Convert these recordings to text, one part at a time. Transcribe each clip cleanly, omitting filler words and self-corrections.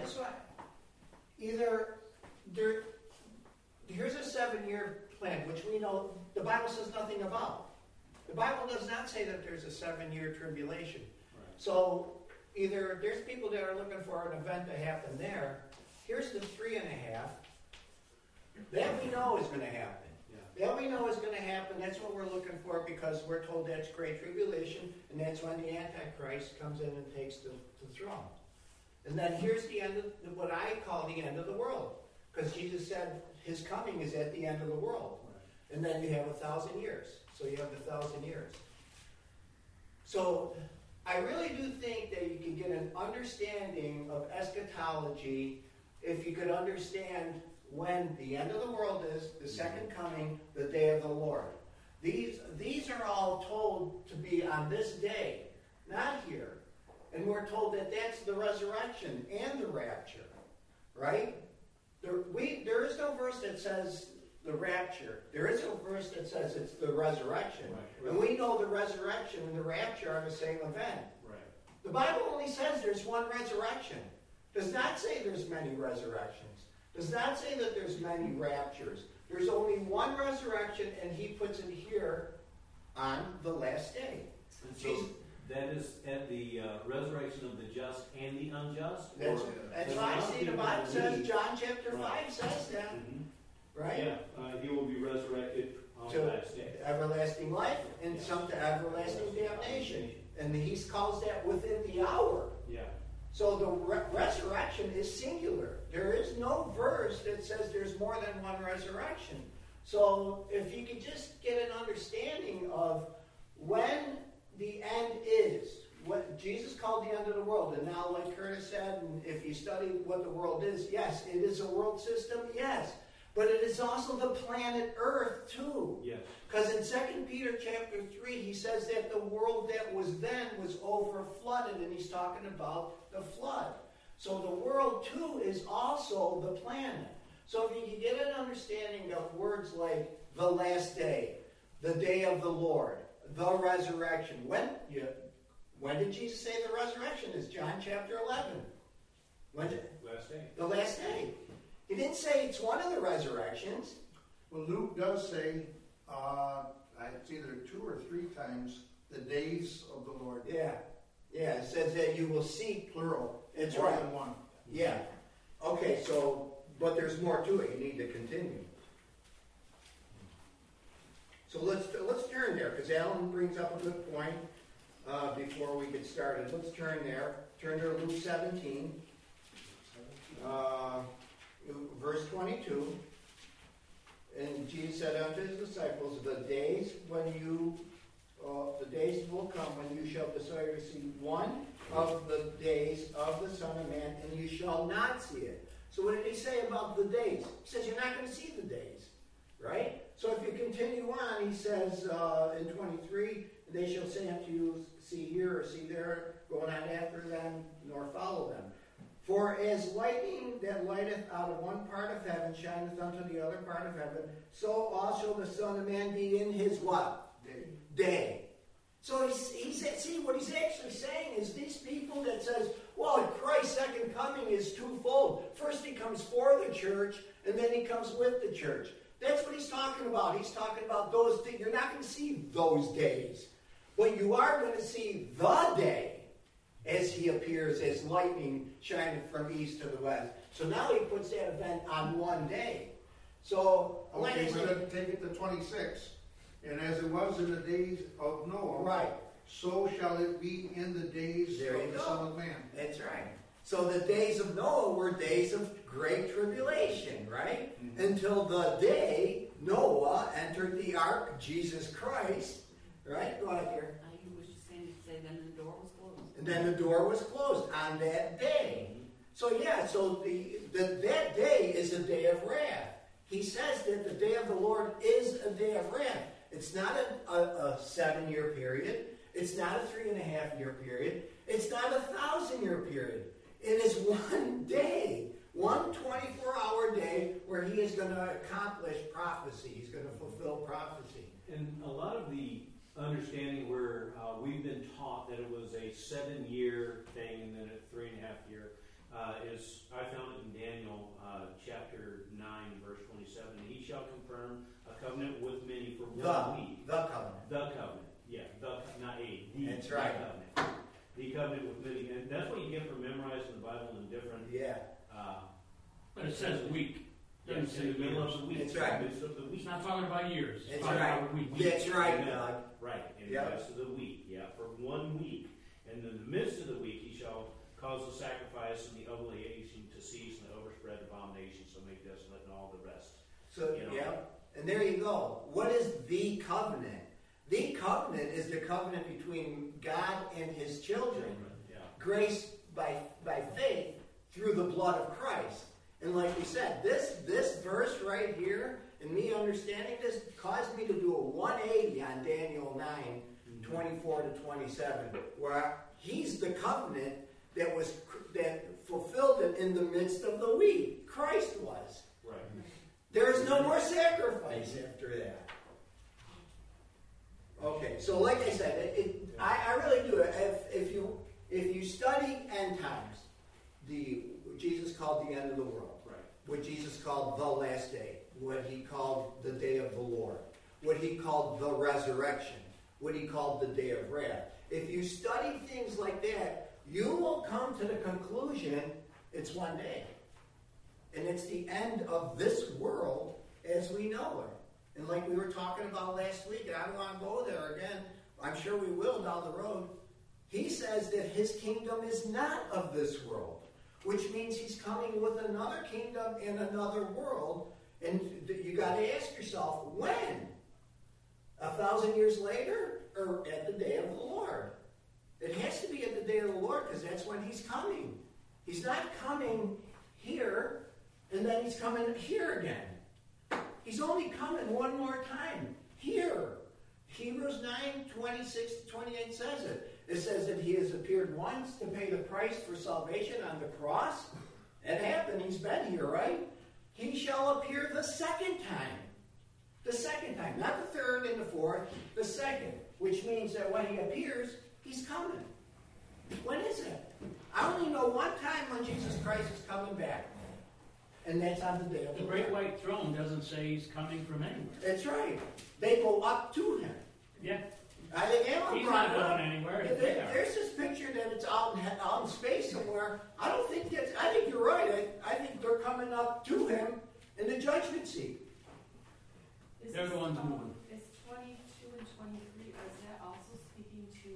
That's why. Either here's a 7-year plan, which we know the Bible says nothing about. The Bible does not say that there's a 7-year tribulation. Right. So either there's people that are looking for an event to happen there. Here's the 3.5. That we know is going to happen. That we know is going to happen. That's what we're looking for because we're told that's great tribulation, and that's when the Antichrist comes in and takes the throne. And then here's the end of what I call the end of the world, because Jesus said his coming is at the end of the world. Right. And then you have 1,000 years. So you have the 1,000 years. So I really do think that you can get an understanding of eschatology if you could understand when the end of the world is, the second coming, the day of the Lord. These are all told to be on this day, not here. And we're told that that's the resurrection and the rapture, right? There is no verse that says the rapture. There is no verse that says it's the resurrection. Right. And we know the resurrection and the rapture are the same event. Right. The Bible only says there's one resurrection. Does not say there's many resurrections. Does not say that there's many raptures. There's only one resurrection, and he puts it here on the last day. And so that is at the resurrection of the just and the unjust? That's why I see the Bible says, John chapter 5 says that. Mm-hmm. Right? Yeah, he will be resurrected on the last day. Everlasting life and some to everlasting damnation. And he calls that within the hour. Yeah. So the resurrection is singular. There is no verse that says there's more than one resurrection. So if you could just get an understanding of when the end is, what Jesus called the end of the world, and now like Curtis said, and if you study what the world is, yes, it is a world system, yes. But it is also the planet Earth too. Yes. Because in 2 Peter chapter 3, he says that the world that was then was over flooded, and he's talking about the flood. So the world too is also the planet. So if you can get an understanding of words like the last day, the day of the Lord, the resurrection. When did Jesus say the resurrection is? John chapter 11. When did? Last day. The last day. He didn't say it's one of the resurrections. Well, Luke does say, it's either 2 or 3 times, the days of the Lord. Yeah. Yeah, it says that you will see, plural. It's more right. than one. Yeah. Okay, so, but there's more to it. You need to continue. So let's turn there, because Alan brings up a good point before we get started. Let's turn there. Turn to Luke 17, verse 22. And Jesus said unto his disciples, the days will come when you shall desire to see one of the days of the Son of Man, and you shall not see it. So what did he say about the days? He says you're not going to see the days, right? So if you continue on, he says in 23, they shall say unto you, see here or see there, going on after them, nor follow them. For as lightning that lighteth out of one part of heaven shineth unto the other part of heaven, so also the Son of Man be in his what? Day. So see, what he's actually saying is these people that says, well, Christ's second coming is twofold. First he comes for the church, and then he comes with the church. That's what he's talking about. He's talking about those days. You're not going to see those days. But you are going to see the day as he appears as lightning shining from east to the west. So now he puts that event on one day. So, okay, we're going to take it to 26. And as it was in the days of Noah, right, so shall it be in the days of the Son of Man. That's right. So the days of Noah were days of great tribulation, right? Mm-hmm. Until the day Noah entered the ark, Jesus Christ, right? Go ahead here. You was just saying to say then the door was closed. And then the door was closed on that day. So that day is a day of wrath. He says that the day of the Lord is a day of wrath. It's not a 7-year period. It's not a 3.5-year period. It's not a 1,000-year period. It is one day, one 24-hour day where he is going to accomplish prophecy. He's going to fulfill prophecy. And a lot of the understanding where we've been taught that it was a 7-year thing and then a 3.5-year, is, I found it in Daniel chapter 9, verse 27. He shall confirm a covenant with many for 1 week. The covenant. The covenant. Yeah, not a. The, That's right. The covenant. The covenant with many. And that's what you get from memorizing the Bible in different. Yeah. But it says week. Yeah, Doesn't in say the middle years. of the week. That's right. Midst of the week. It's not talking about years. It's That's talking right. about a week. That's right, Amen. Doug. Right, in Yep. the rest of the week, yeah, for 1 week. And in the midst of the week, he shall cause the sacrifice and the oblation to cease and the overspread abomination, so make desolate and all the rest. So, You know. yeah. And there you go. What is the covenant? The covenant is the covenant between God and his children. Yeah. Grace by faith through the blood of Christ. And like we said, this verse right here, and me understanding this, caused me to do a 180 on Daniel 9, 24 to 27, where he's the covenant that fulfilled it in the midst of the week. Christ was. Right. There is no more sacrifice after that. Okay, so like I said, I really do. If you study end times, what Jesus called the end of the world, Right. what Jesus called the last day, what he called the day of the Lord, what he called the resurrection, what he called the day of wrath. If you study things like that, you will come to the conclusion it's one day. And it's the end of this world as we know it. And like we were talking about last week, and I don't want to go there again, I'm sure we will down the road. He says that his kingdom is not of this world, which means he's coming with another kingdom in another world. And you got to ask yourself, when? 1,000 years later, or at the day of the Lord? It has to be at the day of the Lord, because that's when he's coming. He's not coming here, and then he's coming here again. He's only coming one more time, here. Hebrews 9, 26 to 28 says it. It says that he has appeared once to pay the price for salvation on the cross. It happened. He's been here, right? He shall appear the second time. The second time. Not the third and the fourth. The second. Which means that when he appears, he's coming. When is it? I only know one time when Jesus Christ is coming back. And that's on the day of The the great Lord. white throne doesn't say he's coming from anywhere. That's right. They go up to him. Yeah. I think Alan He's brought not it up. going anywhere. There's this picture that it's out in space somewhere. I don't think that's. I think you're right. I think they're coming up to him in the judgment seat. They're the ones moving. Is 22 and 23, is that also speaking to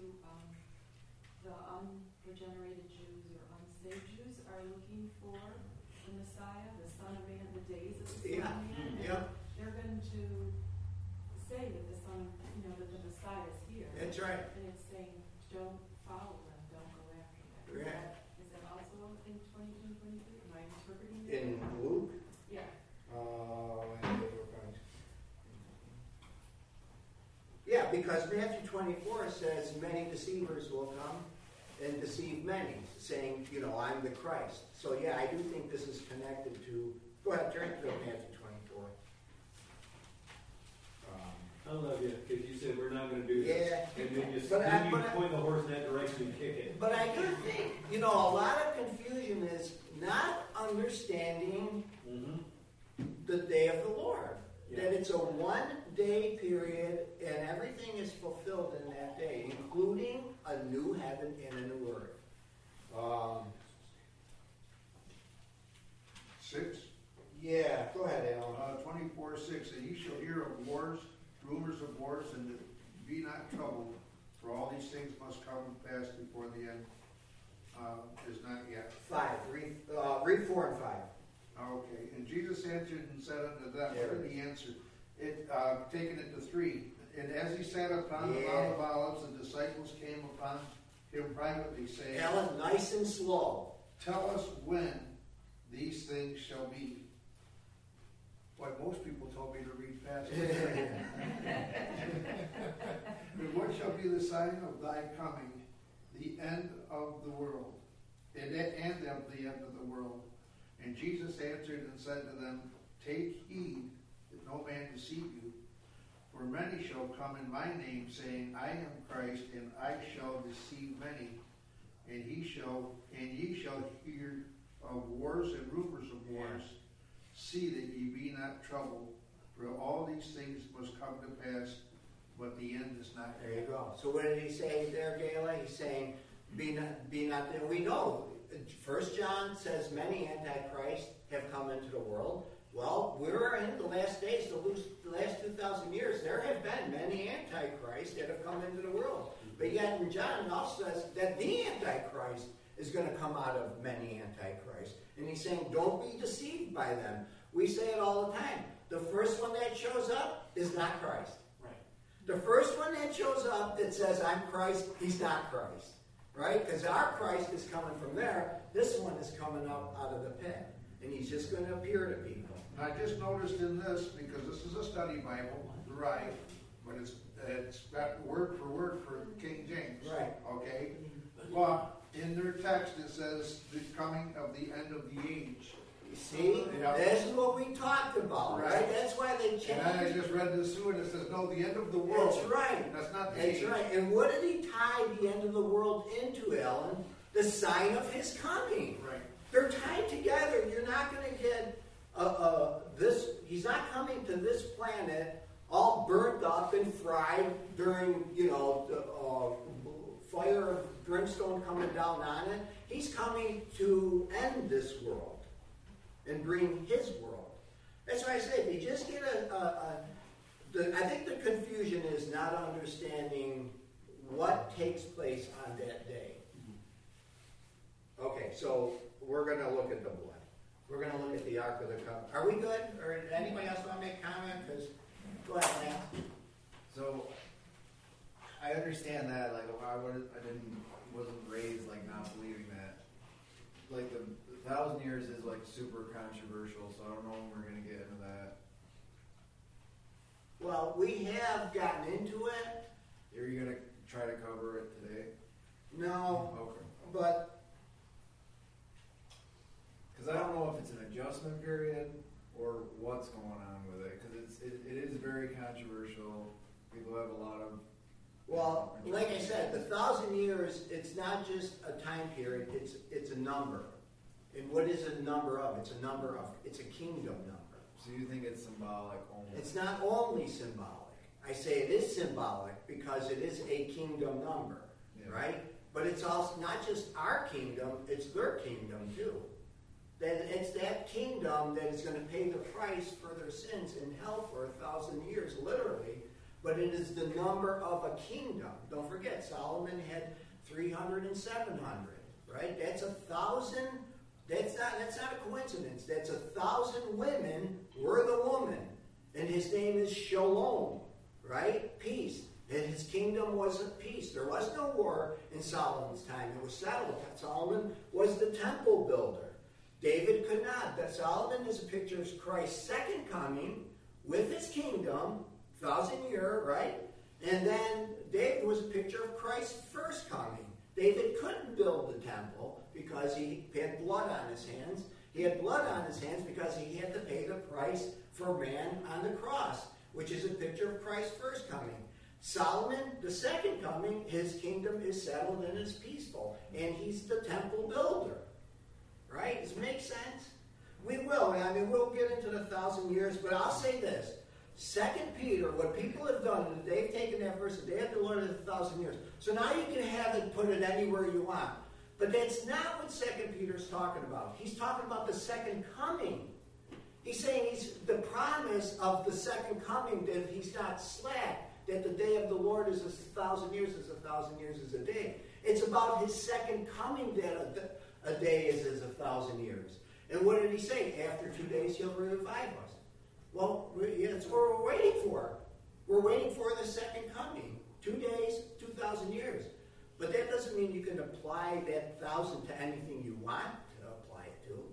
the unregenerated Jews or unsaved Jews are looking for the Messiah, the Son of Man, the days of the Son Yeah. of Man? Yeah, They're going to say that the Son, that the Messiah is here. that's right. And it's saying, don't follow them, don't go after them. Yeah. Is that also in 22 and 23? Am I interpreting that? In Luke. Yeah. Yeah, because Matthew 24 says many deceivers will come and deceive many, saying, I'm the Christ. So yeah, I do think this is connected to. Go ahead, turn to Matthew 24. I love you, because you said we're not going to do this. Yeah. And then you But point the horse in that direction and kick it. But I do think, a lot of confusion is not understanding the day of the Lord. Yeah. That it's a one-day period, and everything is fulfilled in that day, including a new heaven and a new earth. 6, Yeah, go ahead, Alan. 24:6, and ye shall hear of wars, rumors of wars, and be not troubled, for all these things must come to pass before the end is not yet. 5. Read 4 and 5. Okay, and Jesus answered and said unto them, There what it did he answer? Taking it to 3. And as he sat upon the Mount of Olives, the disciples came upon him privately, saying, Alan, nice and slow. tell us when these things shall be. Boy, most people told me to read fast. And what shall be the sign of thy coming, the end of the world, and of the end of the world? And Jesus answered and said to them, take heed that no man deceive you. For many shall come in my name, saying, I am Christ, and I shall deceive many. And ye shall of wars and rumors of wars. See that ye be not troubled, for all these things must come to pass, but the end is not There you yet. go. So what did he say there, Gala? He's saying, be not, and we know, 1 John says many antichrists have come into the world. Well, we're in the last days, the last 2,000 years, there have been many antichrists that have come into the world. But yet in John it also says that the antichrist is going to come out of many antichrists. And he's saying, don't be deceived by them. We say it all the time. The first one that shows up is not Christ. Right. The first one that shows up that says, I'm Christ, he's not Christ. Right? Because our Christ is coming from there. This one is coming up out of the pit. And he's just going to appear to people. And I just noticed in this, because this is a study Bible, right, but it's got word for King James. Right. Okay? But in their text it says the coming of the end of the age. You see? Yeah. This is what we talked about, right? That's why they changed. And then I just read this through and it says, no, the end of the world. That's right. That's not the That's age. right. And what did he tie the end of the world into, Ellen? The sign of his coming. Right. They're tied together. You're not going to get this. He's not coming to this planet all burnt up and fried during, the fire of brimstone coming down on it. He's coming to end this world and bring his world. That's why I say, if you just get I think the confusion is not understanding what takes place on that day. Okay, so we're going to look at the blood. We're going to look at the Ark of the Covenant. Are we good? Or anybody else want to make comment? Because go ahead, Matt. So I understand that, like, wasn't raised like not believing that. Like the 1,000 years is like super controversial, so I don't know when we're gonna get into that. Well, we have gotten into it. Are you gonna try to cover it today? No, Okay. but Because I don't know if it's an adjustment period or what's going on with it. Because it is very controversial. People have a lot of. well, like I said, the 1,000 years, it's not just a time period, it's a number. And what is a number of? It's a kingdom number. So you think it's symbolic only? It's not only symbolic. I say it is symbolic because it is a kingdom number, Yeah. right? But it's also not just our kingdom, it's their kingdom too. That it's that kingdom that is going to pay the price for their sins in hell for 1,000 years, literally. But it is the number of a kingdom. Don't forget, Solomon had 300 and 700, right? That's 1,000. That's not a coincidence. That's 1,000 women were the woman. And his name is Shalom, right? Peace. And his kingdom was of peace. There was no war in Solomon's time. It was settled. Solomon was the temple builder. David could not. That Solomon is a picture of Christ's second coming with his kingdom, 1,000-year, right? And then David was a picture of Christ's first coming. David couldn't build the temple because he had blood on his hands. He had blood on his hands because he had to pay the price for man on the cross, which is a picture of Christ's first coming. Solomon, the second coming, his kingdom is settled and is peaceful. And he's the temple builder. Right? Does it make sense? We will. I mean, we'll get into the 1,000 years, but I'll say this. 2 Peter, what people have done, they've taken that verse and they have to learn it 1,000 years. So now you can have it, put it anywhere you want. But that's not what 2 Peter's talking about. He's talking about the second coming. He's saying he's the promise of the second coming, that he's not slack, that the day of the Lord is 1,000 years, as 1,000 years is a day. It's about his second coming that a day is as 1,000 years. And what did he say? After 2 days, he'll revive us. Well, that's what we're waiting for. We're waiting for the second coming. 2 days, 2,000 years. But that doesn't mean you can apply that 1,000 to anything you want to apply it to.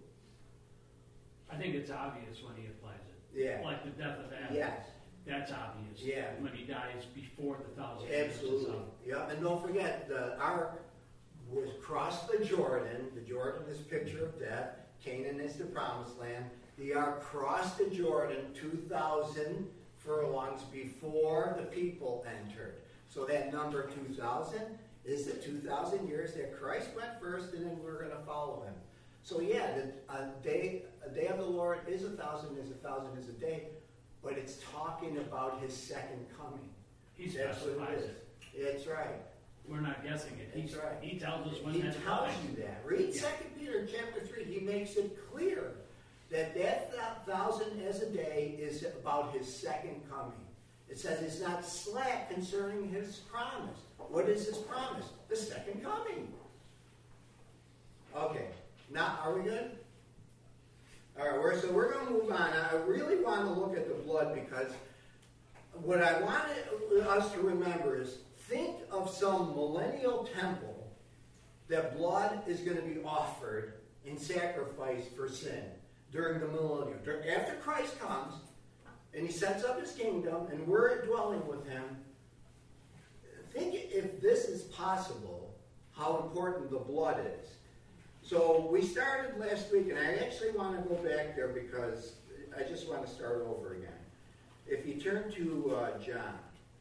I think it's obvious when he applies it. Yeah. Like the death of Adam. Yes. That's obvious. Yeah. When he dies before the 1,000 years. Absolutely. Yep. And don't forget, the ark was crossed the Jordan. The Jordan is a picture of death. Canaan is the promised land. The ark crossed the Jordan 2,000 furlongs before the people entered. So that number 2,000 is the 2,000 years that Christ went first, and then we're going to follow him. So yeah, a day of the Lord is 1,000 is a day, but it's talking about his second coming. He That's what specifies it it. is. It's right. We're not guessing it. That's right. He tells us when He that's tells coming. you that. Read Yeah. 2 Peter chapter 3. He makes it clear that 1,000 as a day is about his second coming. It says it's not slack concerning his promise. What is his promise? The second coming. Okay. Now, are we good? All right, so we're going to move on. I really want to look at the blood because what I want us to remember is think of some millennial temple that blood is going to be offered in sacrifice for sin during the millennium. After Christ comes and he sets up his kingdom and we're dwelling with him, think if this is possible, how important the blood is. So we started last week, and I actually want to go back there because I just want to start over again. If you turn to John.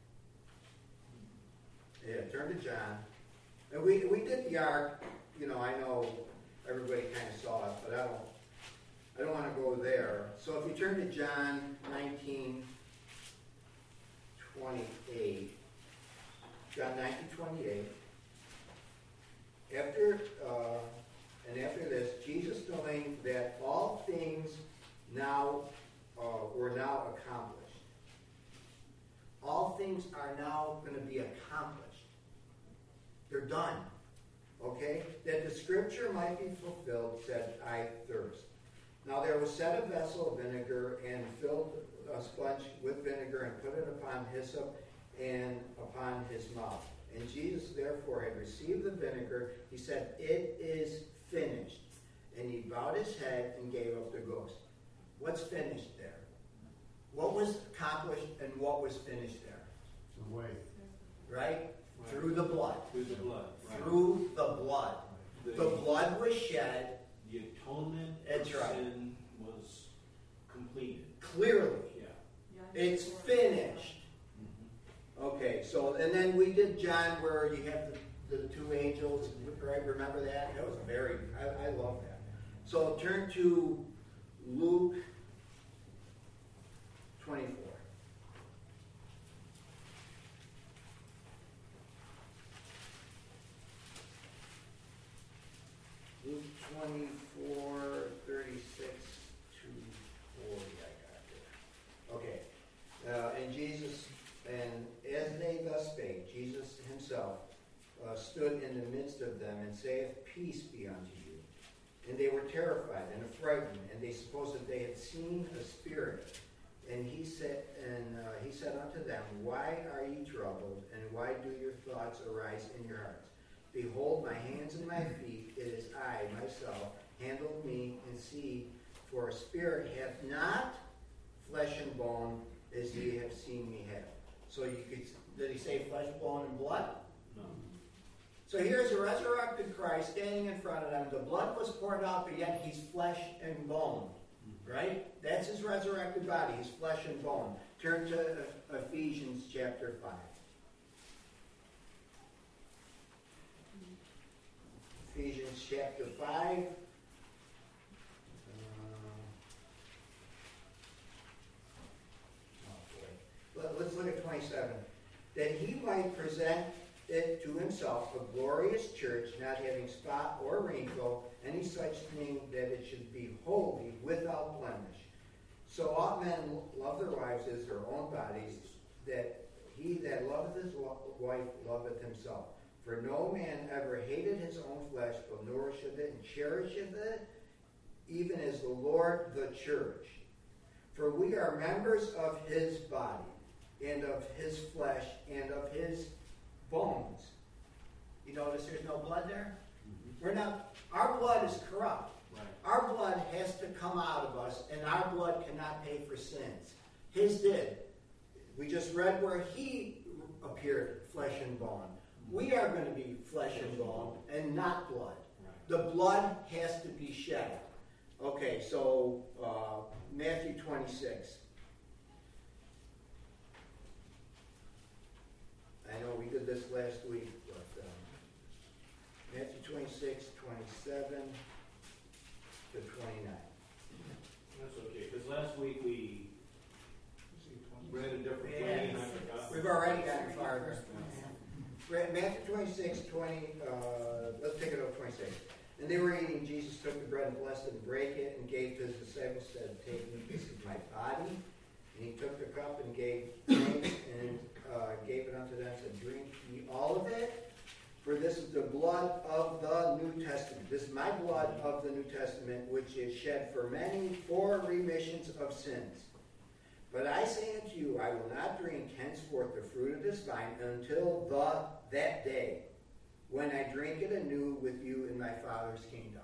Yeah, turn to John. And we did the ark. You know, I know everybody kind of saw it, but I don't want to go there. So if you turn to John 19:28, John 19:28. After this, Jesus knowing that all things now were now accomplished. All things are now going to be accomplished. They're done. Okay? That the scripture might be fulfilled, said, I thirst. Now there was set a vessel of vinegar and filled a sponge with vinegar and put it upon hyssop and upon his mouth. And Jesus therefore had received the vinegar. He said, it is finished. And he bowed his head and gave up the ghost. What's finished there? What was accomplished and what was finished there? The way. Right? Through the blood. Through the blood. Right. Through the blood. The blood was shed. The atonement That's of right. sin was completed. Clearly. Yeah. It's finished. Okay, so, and then we did John where you have the two angels, right? Remember that? That was I love that. So turn to Luke 24. Luke 24, 36 to 40, I got there. Okay. And Jesus, and as they thus spake, Jesus himself stood in the midst of them and saith, Peace be unto you. And they were terrified and affrighted, and they supposed that they had seen a spirit. And he said unto them, Why are ye troubled, and why do your thoughts arise in your hearts? Behold, my hands and my feet, it is I myself. Handle me and see, for a spirit hath not flesh and bone, as ye have seen me have. So did he say flesh, bone, and blood? No. So here's a resurrected Christ standing in front of them. The blood was poured out, but yet he's flesh and bone. Right? That's his resurrected body. He's flesh and bone. Turn to Ephesians chapter 5. Ephesians chapter 5. Let's look at 27. That he might present it to himself a glorious church, not having spot or wrinkle, any such thing, that it should be holy, without blemish. So ought men love their wives as their own bodies, that he that loveth his wife loveth himself. For no man ever hated his own flesh, but nourisheth it and cherisheth it, even as the Lord the church. For we are members of his body, and of his flesh, and of his bones. You notice there's no blood there? Our blood is corrupt. Right. Our blood has to come out of us, and our blood cannot pay for sins. His did. We just read where he appeared flesh and bone. We are going to be flesh and bone, and not blood. Right. The blood has to be shed. Okay, so Matthew 26. I know we did this last week, but Matthew 26, 27. to 29. That's okay, because last week we read a different way and I forgot. We've already gotten farther. Matthew 26, 20, let's take it up 26. And they were eating, Jesus took the bread and blessed it and brake it and gave to his disciples, said, take and eat, this is my body. And he took the cup and gave thanks and gave it unto them, said, drink ye all of it, for this is the blood of the New Testament. This is my blood of the New Testament, which is shed for many for remissions of sins. But I say unto you, I will not drink henceforth the fruit of this vine until that day, when I drink it anew with you in my Father's kingdom.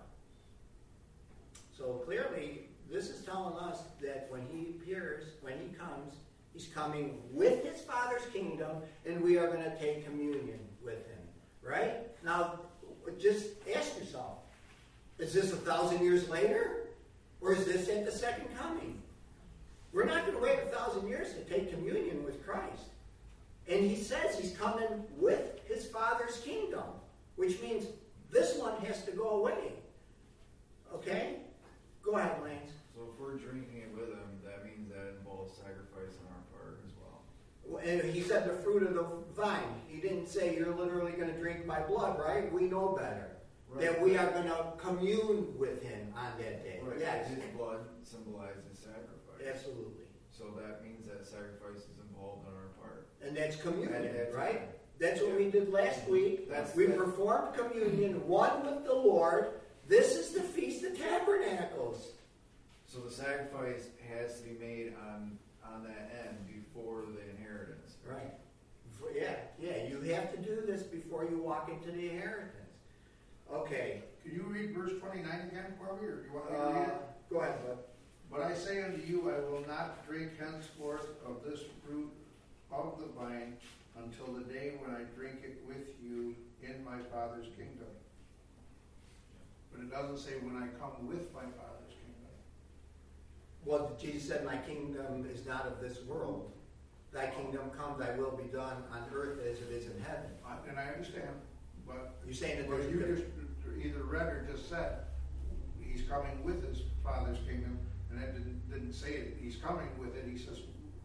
So clearly, this is telling us that when he appears, when he comes, he's coming with his Father's kingdom, and we are going to take communion with him. Right? Now, just ask yourself, is this 1,000 years later? Or is this at the second coming? We're not going to wait 1,000 years to take communion with Christ. And he says he's coming with his Father's kingdom, which means this one has to go away. Okay? Go ahead, Lance. So if we're drinking it with him, that means that involves sacrifice on our part as well. And he said the fruit of the vine. He didn't say you're literally going to drink my blood, right? We know better. Right. That we are going to commune with him on that day. Right. Yes. His blood symbolizes sacrifice. Absolutely. So that means that sacrifice is involved on our part. And that's communion, And that's right? right. That's what we did last week. We that. performed communion, one with the Lord. This is the Feast of Tabernacles. So the sacrifice has to be made on that end before the inheritance. Right. Yeah. You have to do this before you walk into the inheritance. Okay. Can you read verse 29 again for me, or do you want me to read it? Go ahead, bud. But I say unto you, I will not drink henceforth of this fruit of the vine until the day when I drink it with you in my Father's kingdom. But it doesn't say when I come with my Father's kingdom. Well, Jesus said, my kingdom is not of this world. Thy kingdom come, thy will be done on earth as it is in heaven. And I understand, but You're saying that what there's you just either read or just said, he's coming with his Father's kingdom, and that didn't say it. He's coming with it. He says,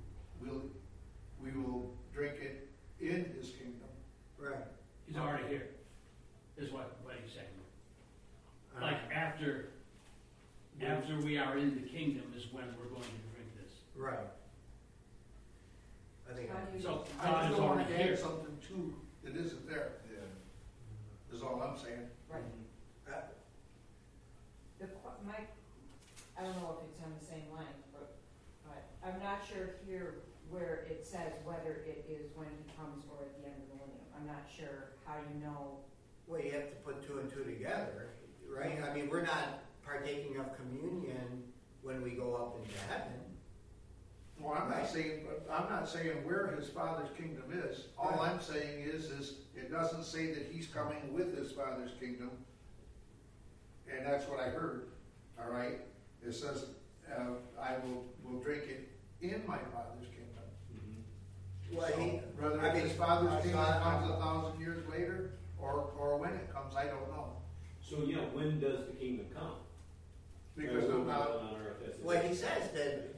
we will drink it in his kingdom. Right. He's already here, is what he's saying. Like after we are in the kingdom is when we're going to drink this. Right. I think. So I God just is don't want already to add here. something to that isn't there, Yeah. is all I'm saying. Right. I don't know if it's on the same line, but I'm not sure here where it says whether it is when he comes or at the end of the millennium. I'm not sure how you know. Well, you have to put two and two together, right? I mean, we're not partaking of communion when we go up into heaven. Well, I'm not saying where his Father's kingdom is. All Right. I'm saying is it doesn't say that he's coming with his Father's kingdom, and that's what I heard. All right, it says I will drink it in my Father's kingdom. Well, Whether his Father's kingdom comes 1,000 years later or when it comes, I don't know. So when does the kingdom come? Because When I'm will not. it be on earth as it well, he is? says that.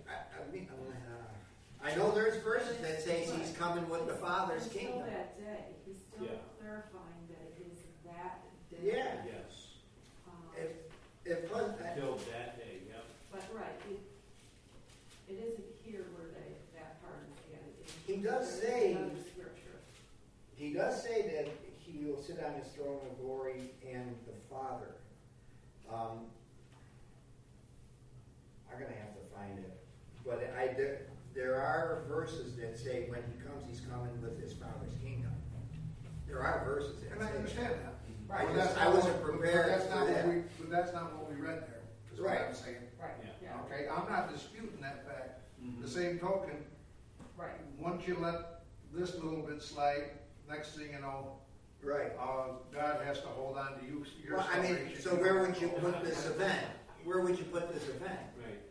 I know there's verses that says he's coming with the Father's Until kingdom. that day, he's still Yeah. clarifying that it is that day. Yeah. Yes. If plus, Until that day, yep. But right, it isn't here where that part is added. He does There's say- another scripture. he does say that he will sit on his throne of glory and the Father. I'm going to have to find it. But there are verses that say when he comes, he's coming with his Father's kingdom. There are verses that And I say understand that. Right. But that's I not wasn't what- prepared But that's for not that. but that's not what we read there. Is what Right. I'm saying. Right. Yeah. Okay, I'm not disputing that fact. Mhm. The same token, Right. once you let this little bit slide, next thing you know, Right. God has to hold on to you. Your Well, I mean, salvation. so where would you put this event? Where would you put this event? Right.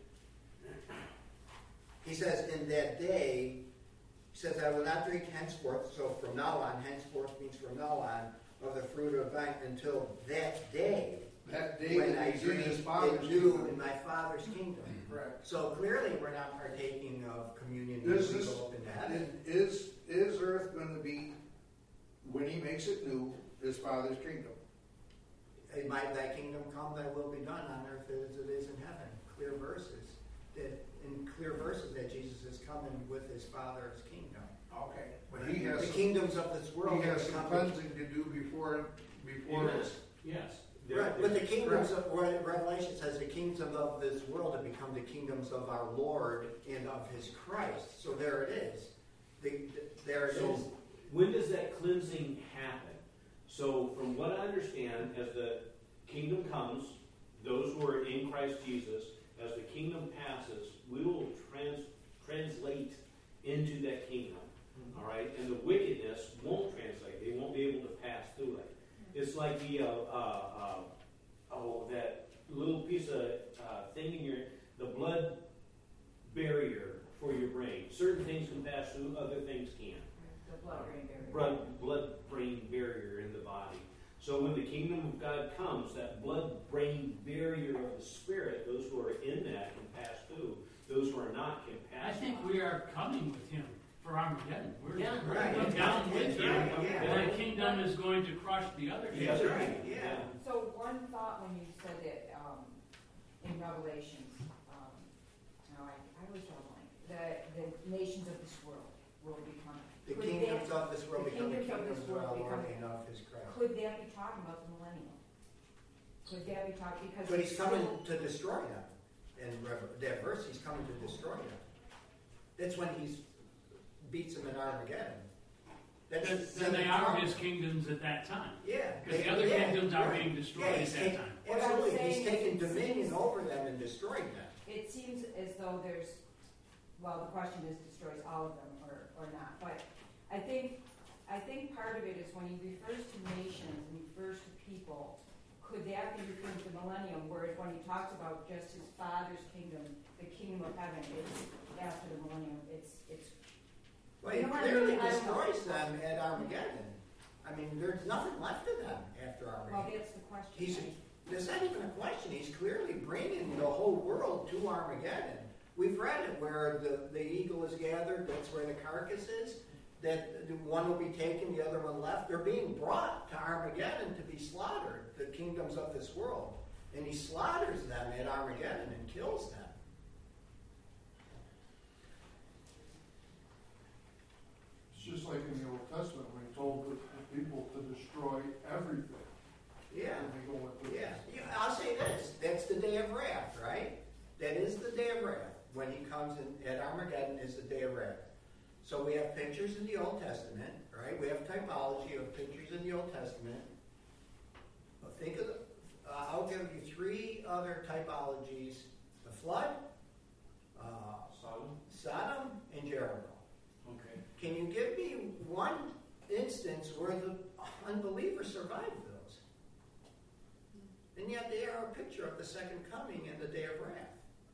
He says, in that day, he says, I will not drink henceforth, so from now on, henceforth means from now on, of the fruit of the vine until that day That day when that I he's in drink his it Father's new kingdom. in my Father's kingdom. Correct. So clearly, we're not partaking of communion when This we is, go up into heaven. is earth going to be, when he makes it new, his Father's kingdom? Thy kingdom come, thy will be done on earth as it is in heaven. Clear verses. That Jesus is coming with his Father's kingdom. Okay. But he has The some, kingdoms of this world he has some become cleansing to do before. Yes. Right, but the kingdoms of Revelation says the kingdoms of this world have become the kingdoms of our Lord and of his Christ. So there it is. There it is. So when does that cleansing happen? So from what I understand, as the kingdom comes, those who are in Christ Jesus, as the kingdom passes, we will translate into that kingdom. All right? And the wickedness won't translate. They won't be able to pass through it. It's like that little piece of thing in the blood barrier for your brain. Certain things can pass through, other things can't. The blood-brain barrier. Blood-brain barrier in the body. So when the kingdom of God comes, that blood-brain barrier of the Spirit, those who are in that can pass through. Those who are not can I pass think through. we are coming with him for Armageddon. We're right. going down with him. Yeah. And the kingdom is going to crush the other That's kingdom. right. Yeah. So one thought when you said that in Revelations, now I was struggling, the nations of this world will become. The could kingdoms that- of this world the become the kingdoms of this kingdoms of our world Lord become- and of his Christ. Could that be talking about the millennium? Could that be talking because? But he's it's coming still- to destroy them. In that verse, he's coming to destroy them. That's when he beats them in Armageddon. Then they are his kingdoms at that time. Yeah. Because the other kingdoms are being destroyed he's at that time. Absolutely. What I'm He's saying taken is- dominion over them and destroyed them. It seems as though there's, well, the question is destroys all of them or not. But I think part of it is when he refers to nations and he refers to people, could that be referring to the millennium, whereas when he talks about just his Father's kingdom, the kingdom of heaven, it's after the millennium, it's Well, he You know what I clearly mean? I don't know. destroys them at Armageddon. I mean, there's nothing left of them after well, Armageddon. that's the question. There's not even a question. He's clearly bringing the whole world to Armageddon. We've read it where the eagle is gathered. That's where the carcass is. That the one will be taken, the other one left. They're being brought to Armageddon to be slaughtered, the kingdoms of this world. And he slaughters them at Armageddon and kills them. It's just like in the Old Testament when he told the people to destroy everything. Yeah. And they go into Yeah, I'll say this. That's the day of wrath, right? That is the day of wrath. When he comes in at Armageddon is the day of wrath. So we have pictures in the Old Testament, right? We have typology of pictures in the Old Testament. Think of I'll give you three other typologies: the flood, Sodom, and Jericho. Okay. Can you give me one instance where the unbelievers survived those? And yet they are a picture of the second coming and the day of wrath.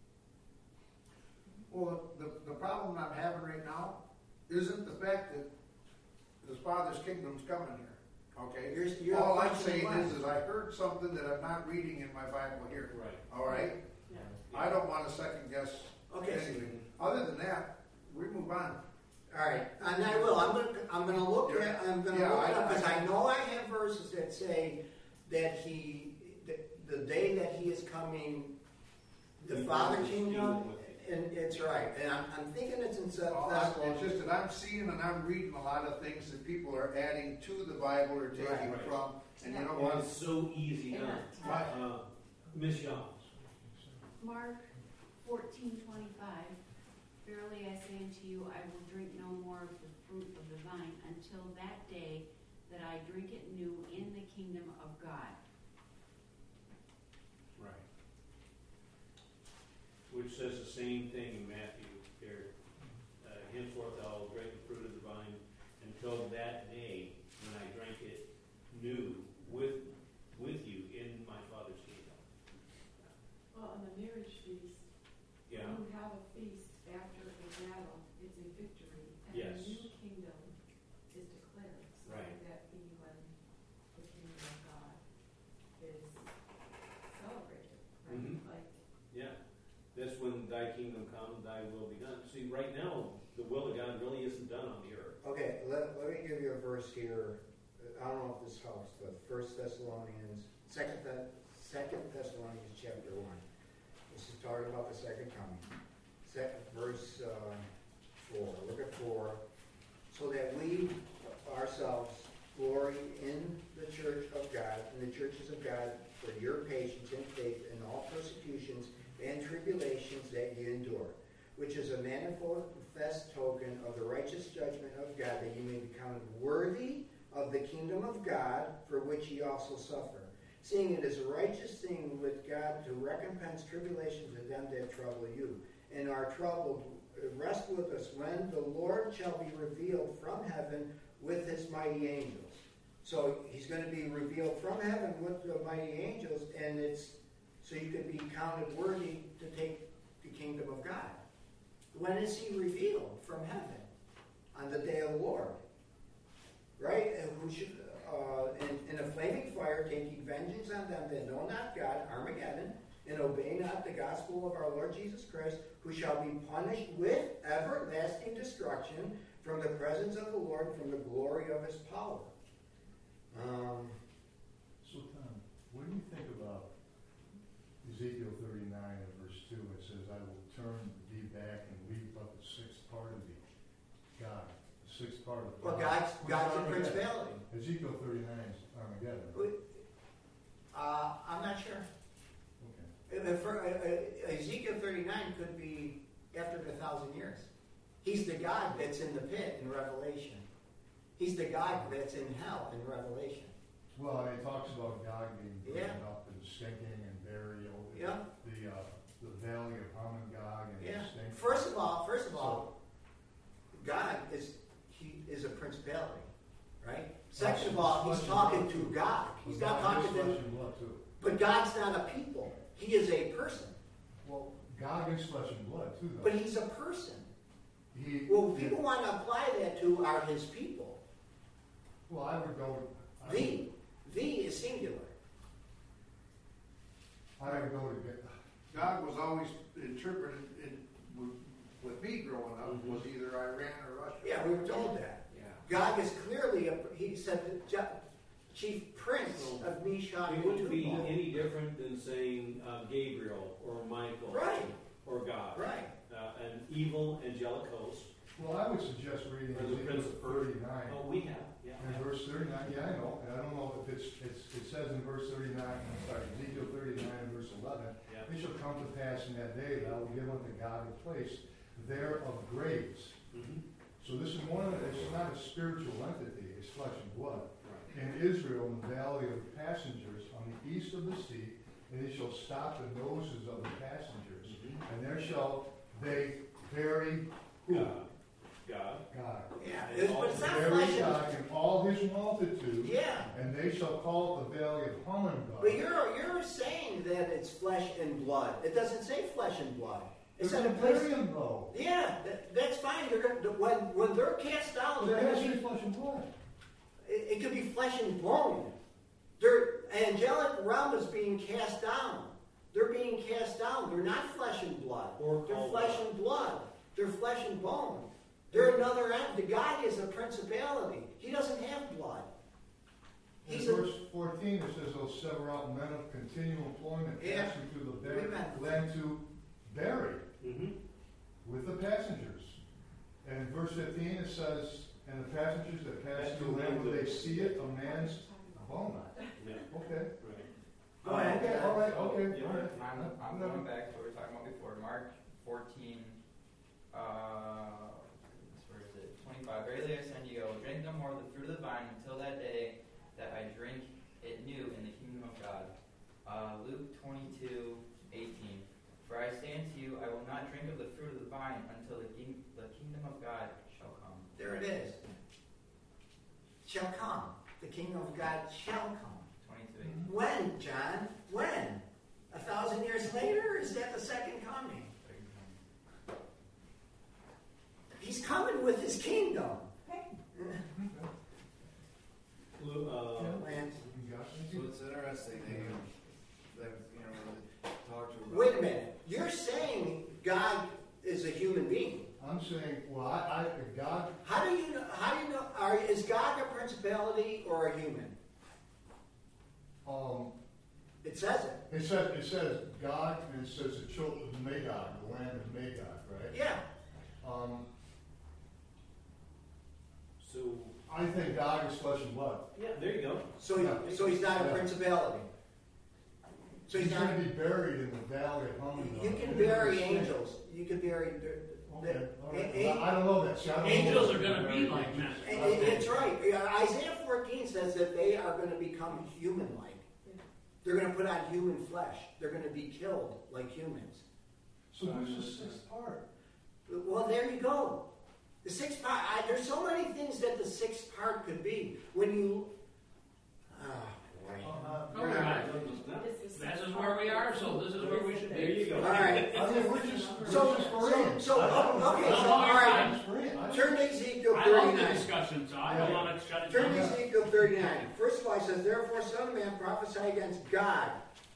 Well, the problem I'm having right now isn't the fact that his Father's kingdom's coming here. Okay? You're All I'm questioning saying why. is I heard something that I'm not reading in my Bible here. Right. All right? I don't want to second guess Okay. anything. Other than that, we move on. All right, and I will. I'm gonna look at. I'm gonna Yeah, look it up I- because I know I have verses that say that the day that he is coming, the Father kingdom, and it's right. And I'm thinking it's in It's Thessalonians. just that I'm seeing and I'm reading a lot of things that people are adding to the Bible or taking Right. from, and you know Well, what? it's so easy done. Ms. Young. Mark 14:25. Verily I say unto you, I will drink no more of the fruit of the vine until that day that I drink it new in the kingdom of God. Right. Which says the same thing in Matthew here. Henceforth I'll drink the fruit of the vine until that day when I drink it new with you in my Father's kingdom. Well, on the marriage feast, Yeah. when you have a feast after a battle, it's a victory. And Yes. a new kingdom is declared. So Right. would that be when the kingdom of God is see, right now, the will of God really isn't done on the earth. Okay, let me give you a verse here. I don't know if this helps, but 2 Thessalonians chapter 1. This is talking about the second coming. Verse 4. Look at 4. So that we ourselves glory in the church of God, in the churches of God, for your patience and faith in all persecutions and tribulations that you endure, which is a manifest token of the righteous judgment of God, that you may be counted worthy of the kingdom of God, for which ye also suffer. Seeing it is a righteous thing with God to recompense tribulation to them that trouble you, and are troubled. Rest with us when the Lord shall be revealed from heaven with his mighty angels. So he's going to be revealed from heaven with the mighty angels, and it's so you could be counted worthy to take the kingdom of God. When is he revealed from heaven? On the day of the Lord. Right? And who should, in a flaming fire, taking vengeance on them that know not God, Armageddon, and obey not the gospel of our Lord Jesus Christ, who shall be punished with everlasting destruction from the presence of the Lord, from the glory of his power. So Tom, what do you think about Ezekiel 39 and verse 2? It says, I will turn thee back and leave up the sixth part of thee. God, the sixth part of Well, God. God's a principality. Ezekiel 39 is Armageddon. I'm not sure. Okay. Ezekiel 39 could be after the 1,000 years. He's the God that's in the pit in Revelation. He's the God that's in hell in Revelation. Well, it talks about God being broken Yeah. up and stinking and burial. Yeah. The valley of Hamon-Gog and Yeah. stinking. First of all, God is a principality, right? Second of all, he's talking to God. He's not talking to flesh and blood too. But God's not a people. He is a person. Well, God is flesh and blood too, though. But he's a person. Well, People want to apply that to are his people. Well, I would go. The is singular. I would go to get. God was always interpreted with me growing up, was either Iran or Russia. Yeah, we were told that. Yeah. God is clearly, he said, the chief prince of Meshach It and wouldn't be Tubal. any different than saying Gabriel or Michael Right. or God. Right. An evil angelic host. Well, I would suggest reading Or the Prince Ezekiel of Persia. 39 Oh, we have. Yeah. and verse 39. Yeah, I know, and I don't know if it says in verse 39. Ezekiel 39 and verse 11. Yeah. It shall come to pass in that day that I will give unto God a place there of graves. Mm-hmm. So this is it's not a spiritual entity, it's flesh and blood. Right. In Israel, in the valley of passengers, on the east of the sea, and it shall stop the noses of the passengers. Mm-hmm. And there shall they bury who? God. God. Yeah, but it's not Bury flesh God and... in all his multitude. Yeah. And they shall call it the valley of Hamon-Gog. But you're saying that it's flesh and blood. It doesn't say flesh and blood. It It's said a a place... burying though. Yeah, that's fine. They're gonna, when they're cast down, they're It going has to to be... be flesh and blood. It could be flesh and bone. Their angelic realm is being cast down. They're being cast down. They're not flesh and blood. They're flesh and blood. They're flesh and bone. They're another end. The God is a principality. He doesn't have blood. In He's verse 14, it says, they'll sever out men of continual employment, Yeah. passing through the Amen. land to bury Mm-hmm. with the passengers. And in verse 15, it says, and the passengers that pass through the land, when they see it, a man's bone. Yeah. Okay. Right. Go ahead. Okay, all right, okay. Yeah. All right. I'm going back to what we were talking about before. Mark 14, where is it? 25. Verily I say unto you, I will drink no more of the fruit of the vine until that day that I drink it new in the kingdom of God. Luke 22:18. For I say unto you, I will not drink of the fruit of the vine until the kingdom of God shall come. There it is. Shall come. The kingdom of God shall come. 22:18. When, John? When? 1,000 years later? Or is that the second coming? He's coming with his kingdom. Lance. So it's interesting that talk to. Wait a minute. You're saying God is a human being. I'm saying, well, if God, How do you know? Is God a principality or a human? It says it. it says God, and it says the children of Magog, the land of Magog, right? Yeah. So, I think God is flesh and blood. yeah, there you go. So he's not a Yeah. principality. So He's he's going not. to be buried in the valley of Hinnom. You can bury angels. You can bury. Okay, all right. I don't know that. See, I don't know Angels that. are gonna be like men. It's right. Isaiah 14 says that they are going to become human-like. They're going to put on human flesh. They're going to be killed like humans. So who's the sixth part? Well, there you go. The sixth part. There's so many things that the sixth part could be. When you. Boy. All right. This is where we are, so this is where we should be. There you go. All right. I mean, we're just Okay. agreeing. So all right. Turn to Ezekiel I love the 39. discussion, so I don't want to shut it Turn down. to Ezekiel 39. First of all, it says, therefore, son of man, prophesy against God,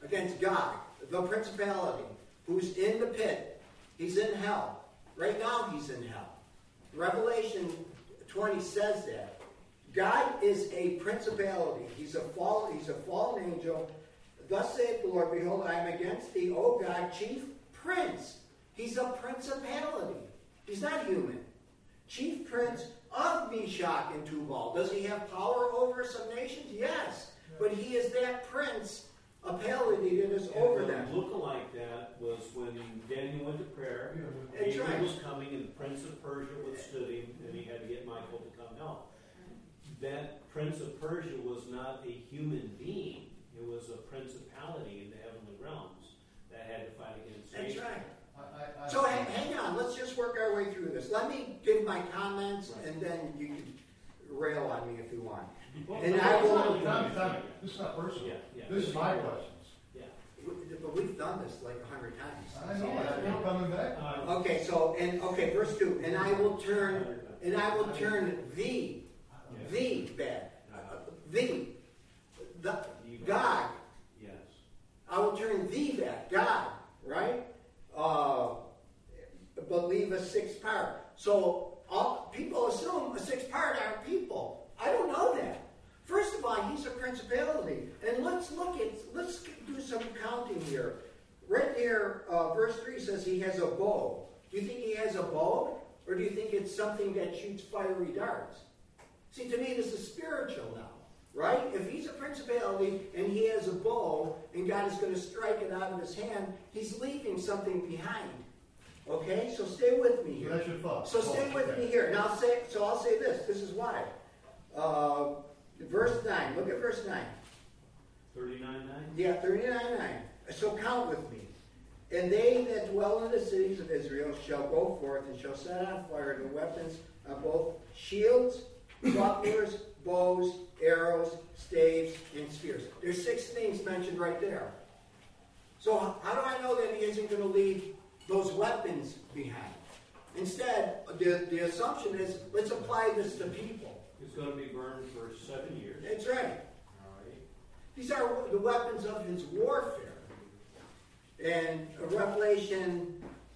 the principality, who's in the pit. He's in hell. Right now, he's in hell. Revelation 20 says that. God is a principality. He's a fallen angel. Thus saith the Lord, behold, I am against thee, O God, chief prince. He's a principality. He's not human. Chief prince of Meshach and Tubal. Does he have power over some nations? Yes. But he is that prince, a pality that is over them. The look-alike that was when Daniel went to prayer. That's Gabriel right. was coming, and the prince of Persia withstood him, and he had to get Michael to come help. That prince of Persia was not a human being. It was a principality in the heavenly realms that had to fight against That's Satan. right. I So hang on. Let's just work our way through this. Let me give my comments, and then you can rail on me if you want. And I will. Tommy, this is not personal. Yeah. This is my questions. Yeah. But we've done this like 100 times. I know, I keep coming back. Okay, verse 2. And I will turn thee back. The God. Yes. I will turn thee back. God, right? But leave a sixth part. So all people assume a sixth part are people. I don't know that. First of all, he's a principality. And let's do some counting here. Right here, verse 3 says he has a bow. Do you think he has a bow? Or do you think it's something that shoots fiery darts? See, to me, this is spiritual now. Right? If he's a principality and he has a bow and God is going to strike it out of his hand, he's leaving something behind. Okay? So stay with me So here. that's your thought. So stay with me here. Now I'll say this. This is why. Verse 9. Look at verse 9. 39:9? Yeah, 39:9. So count with me. And they that dwell in the cities of Israel shall go forth and shall set on fire the weapons of both shields, bucklers, bows, arrows, staves, and spears. There's 6 things mentioned right there. So how do I know that he isn't going to leave those weapons behind? Instead, the assumption is, let's apply this to people. It's going to be burned for 7 years. That's right. All right. These are the weapons of his warfare. And Revelation.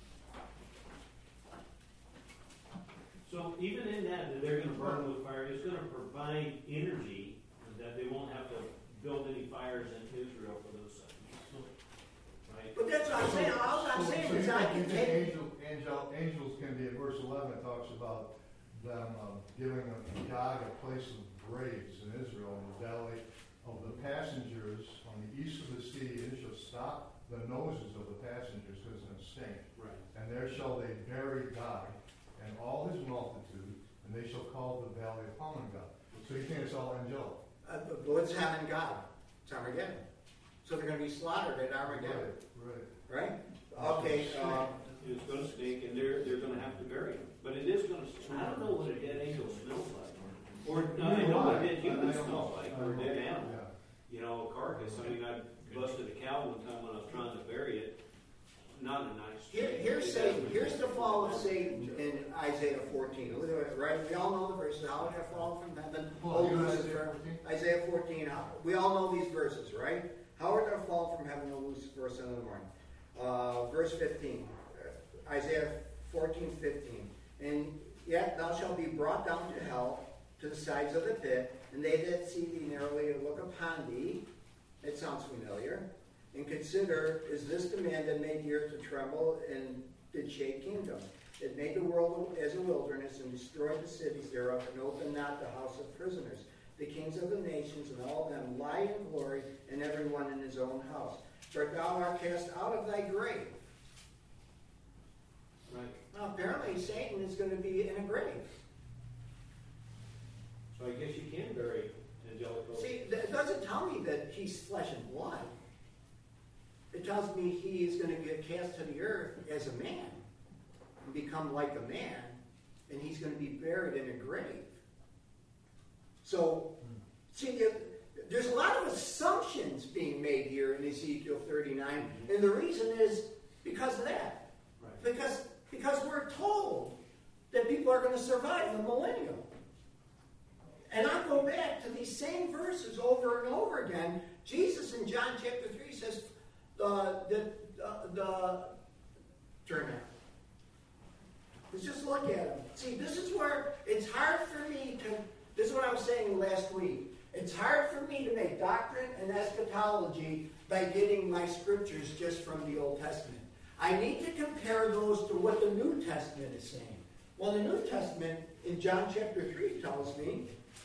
So even in that they're going to burn with fire, it's going to provide energy that they won't have to build any fires in Israel for those 7 years. Right? But that's what I'm saying. All I'm saying is I can take. Angels can be, in verse 11, it talks about them giving God a place of graves in Israel in the valley of the passengers on the east of the sea, and it shall stop the noses of the passengers because of the stink. Right. And there shall they bury God and all his multitude, and they shall call the valley of Hinnom God. So you think it's all angelic. But what's happening God? It's Armageddon. So they're going to be slaughtered at Armageddon. Right. Right? Okay. It's going to stink, and they're going to have to bury him. But it is going to. I don't know what a dead angel smells like, or I know what a dead human smells like, or a dead animal. Yeah. You know, a carcass. I mean, I busted a cow one time when I was trying to bury it. Not a nice. Here's Satan. Here's the fall of Satan in Isaiah 14. Look at it, right? We all know the verses. How did I fall from heaven? Well, you know Lucifer. Isaiah 14. We all know these verses, right? How art thou fallen from heaven, O Lucifer, son of the morning? Verse 15. Isaiah 14:15. and yet thou shalt be brought down to hell, to the sides of the pit, and they that see thee narrowly look upon thee. It sounds familiar. And consider, is this the man that made the earth to tremble and did shake kingdoms? It made the world as a wilderness and destroyed the cities thereof, and opened not the house of prisoners. The kings of the nations and all of them lie in glory, and every one in his own house. For thou art cast out of thy grave. Right. Now, apparently Satan is going to be in a grave. So I guess you can bury angelic hosts. See, it doesn't tell me that he's flesh and blood. It tells me he is going to get cast to the earth as a man and become like a man, and he's going to be buried in a grave. So, see, there's a lot of assumptions being made here in Ezekiel 39, and the reason is because of that. Right. Because we're told that people are going to survive the millennium. And I go back to these same verses over and over again. Jesus in John chapter 3 says, turn now. Let's just look at them. See, this is where it's hard for me to, this is what I was saying last week. It's hard for me to make doctrine and eschatology by getting my scriptures just from the Old Testament. I need to compare those to what the New Testament is saying. Well, the New Testament in John chapter 3 tells me,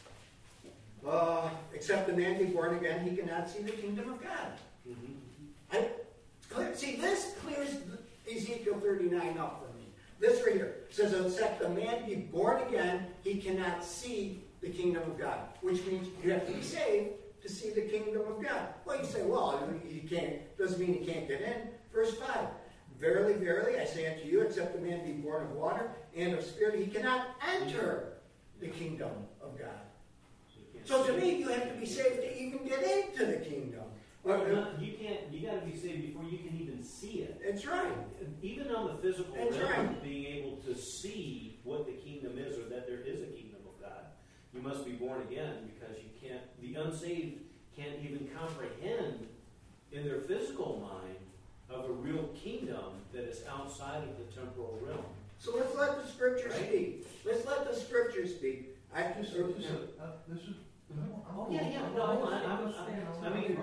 except the man be born again, he cannot see the kingdom of God. See, this clears Ezekiel 39 up for me. This right here says, except the man be born again, he cannot see the kingdom of God. Which means you have to be saved to see the kingdom of God. Well, you say, well, he can't, doesn't mean he can't get in. Verse 5, verily, verily, I say unto you, except a man be born of water and of spirit, he cannot enter the kingdom of God. So to me, you have to be saved to even get into the kingdom. Well, you can't. You got to be saved before you can even see it. That's right. Even on the physical That's realm, right. being able to see what the kingdom is, or that there is a kingdom of God, you must be born again, because you can't. The unsaved can't even comprehend in their physical mind of a real kingdom that is outside of the temporal realm. So let's let the Scripture speak. Let's let the Scripture speak. This is. Oh yeah. No, I mean,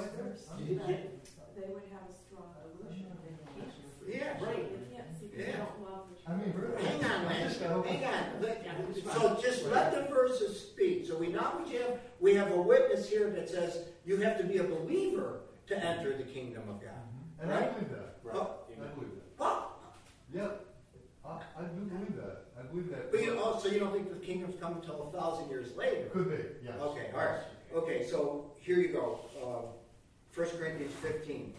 They would have a strong illusion of it. Yeah, right. They can't see, they Yeah. don't love the I mean, really. hang on, man. Hang on. So just let the verses speak. So we not we have a witness here that says you have to be a believer to enter the kingdom of God. And I believe that. Right. Oh. I believe that. Well, Yeah, I do believe that. I believe that. but so you don't think the kingdom's coming until 1,000 years later? Could be, yes. Okay, all right. Okay, so here you go. 1 Corinthians 15.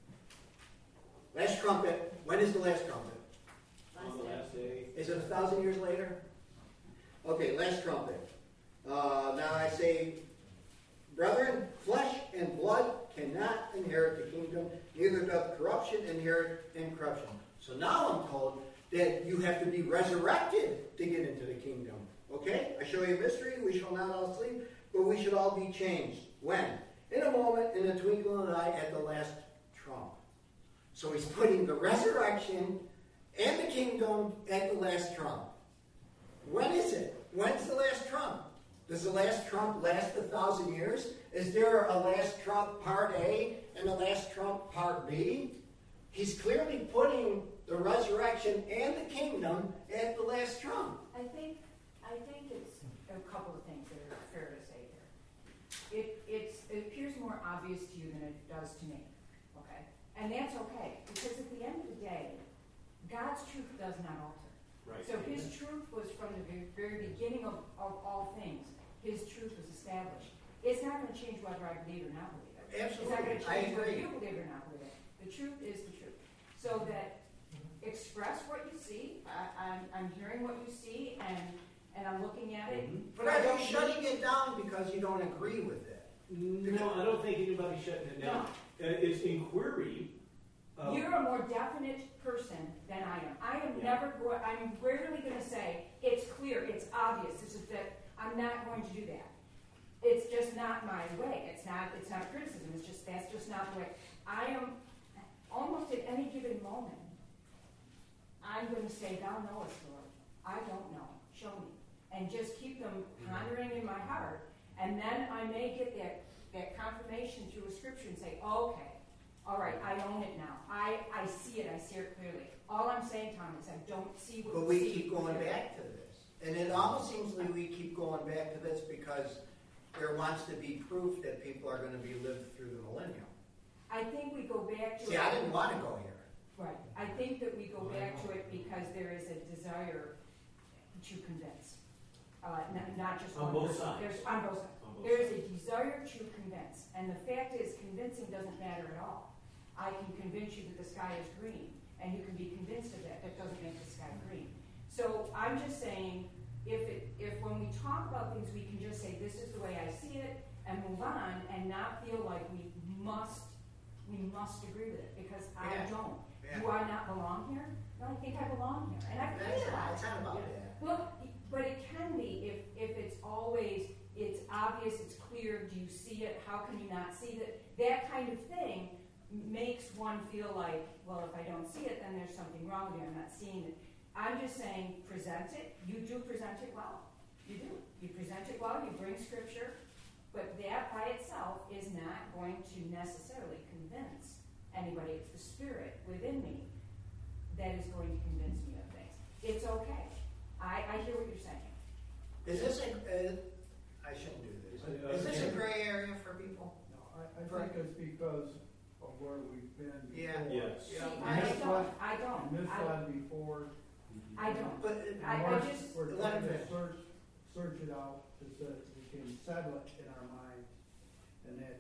Last trumpet. When is the last trumpet? On the last day. Is it 1,000 years later? Okay, last trumpet. Now I say, brethren, flesh and blood cannot inherit the kingdom, neither doth corruption inherit incorruption. So now I'm told that you have to be resurrected to get into the kingdom. Okay? I show you a mystery. We shall not all sleep, but we should all be changed. When? In a moment, in a twinkling of an eye, at the last trump. So he's putting the resurrection and the kingdom at the last trump. When is it? When's the last trump? Does the last trump last 1,000 years? Is there a last trump part A and a last trump part B? He's clearly putting the resurrection and the kingdom at the last trump. I think it's a couple of things that are fair to say here. It appears more obvious to you than it does to me, okay? And that's okay, because at the end of the day, God's truth does not alter. Right. So his truth was from the very beginning of all things. His truth was established. It's not going to change whether I believe or not believe it. Absolutely. It's not going to I change whether agree. you believe it or not believe it. The truth is the truth. So that express what you see. I'm hearing what you see, and I'm looking at it. But are you shutting it down because you don't agree with it? No, I don't think anybody's shutting it down. It's inquiry. You're a more definite person than I am. I'm rarely going to say, it's clear, it's obvious, it's just that I'm not going to do that. It's just not my way. It's not a criticism. That's just not the way. I am, almost at any given moment, I'm going to say, thou knowest, Lord. I don't know. Show me. And just keep them pondering in my heart. And then I may get that confirmation through a scripture and say, okay, all right, I own it now. I see it. I see it clearly. All I'm saying, Tom, is I don't see what But you we see. keep going back to this. And it almost seems like we keep going back to this because there wants to be proof that people are going to be lived through the millennium. I think we go back to See, I didn't want to go here. Right. I think that we go back to it because there is a desire to convince. Not just On one both person. sides. On both sides. On both There is sides. a desire to convince. And the fact is, convincing doesn't matter at all. I can convince you that the sky is green, and you can be convinced of that. That doesn't make the sky green. So I'm just saying, if when we talk about things, we can just say, this is the way I see it, and move on, and not feel like we must agree with it, because I Yeah. don't. Yeah. Do I not belong here? No, I think I belong here. And I prayed about It's it. not about that. Well, but it can be if it's always, it's obvious, it's clear, do you see it, how can you not see that? That kind of thing makes one feel like, well, if I don't see it, then there's something wrong with me, I'm not seeing it. I'm just saying, present it. You do present it well. You do. You present it well, you bring scripture, but that by itself is not going to necessarily convince anybody. It's the spirit within me that is going to convince me of things. It's okay. I hear what you're saying. Is this I shouldn't do this. Is this a gray area for people? No, I think it's because of where we've been before. Yeah. Yes. See, Yeah. I don't. I don't. And this one before. I don't. But I just. We're let trying him to finish. search it out so that we can settle it in our minds, and that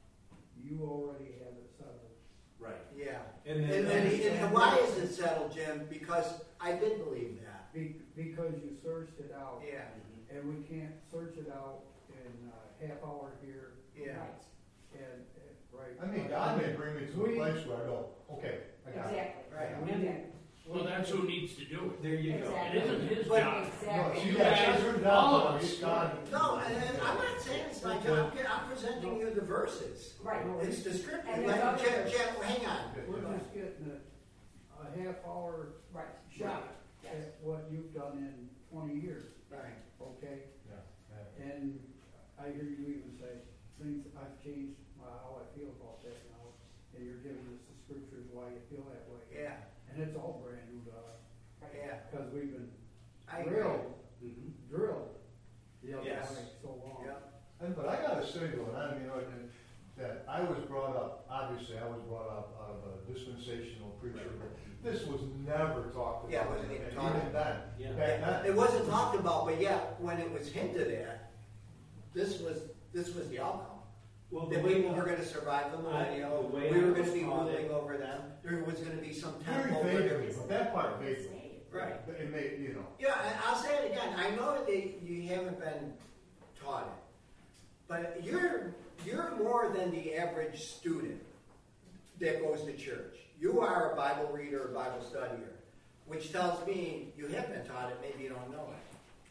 you already have it settled. Right. Yeah. And And, then, and why is it settled, Jim? Because I did believe that. Because you searched it out, Yeah. and we can't search it out in a half hour here, Yeah. Right. and, right. I mean, God may bring me to a place where I go, okay, I got it. Exactly. Right. Exactly. Well, that's who needs to do it. there you go. Exactly. It isn't his But- job. No, Exactly. see, You that's guys, written all down, of us. it's God. No, and I'm not saying it's my job. I'm presenting you the verses. Right. It's the scripture. And there's Like, other- Jeff, hang on. We're just getting a half hour Right. shot Yes. at what you've done in 20 years, Right. okay? Yeah. And I hear you even say, things, I've changed how I feel about that now, and you're giving us the scriptures why you feel that way. Yeah. And it's all brand new to us, Yeah. because we've been I agree. drilled the other Yes. way so long. Yeah. But I gotta say though, and I mean, that I was brought up, obviously I was brought up out of a dispensational preacher, but this was never talked about. Yeah, it wasn't even And talked even then, Yeah. back then. It wasn't talked about, but yet when it was hinted at, this was the outcome. Well, That people were going to survive the millennium. the way We I were going was to be taught ruling it- over them. There was going to be some Very temple. vaguely, but that part vaguely. Right. It may, you know. Yeah, and I'll say it again. I know that you haven't been taught it, but you're more than the average student that goes to church. You are a Bible reader, a Bible studier, which tells me you have been taught it. Maybe you don't know it.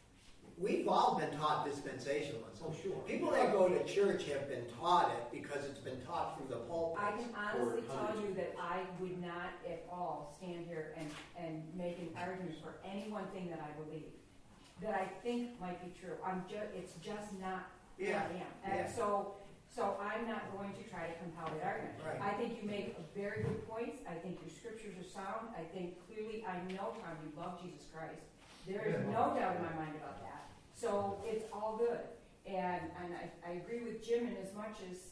We've all been taught dispensationalism. Oh, sure. People that go to church have been taught it because it's been taught through the pulpit. I can honestly For tell hundreds. you that I would not at all stand here and make an argument for any one thing that I believe, that I think might be true. It's just not who Yeah, I am. yeah. And so I'm not going to try to compel that argument. Right. I think you make very good points. I think your scriptures are sound. I think clearly, I know, Tom, you love Jesus Christ. There is no doubt in my mind about that. So it's all good. And I agree with Jim in as much as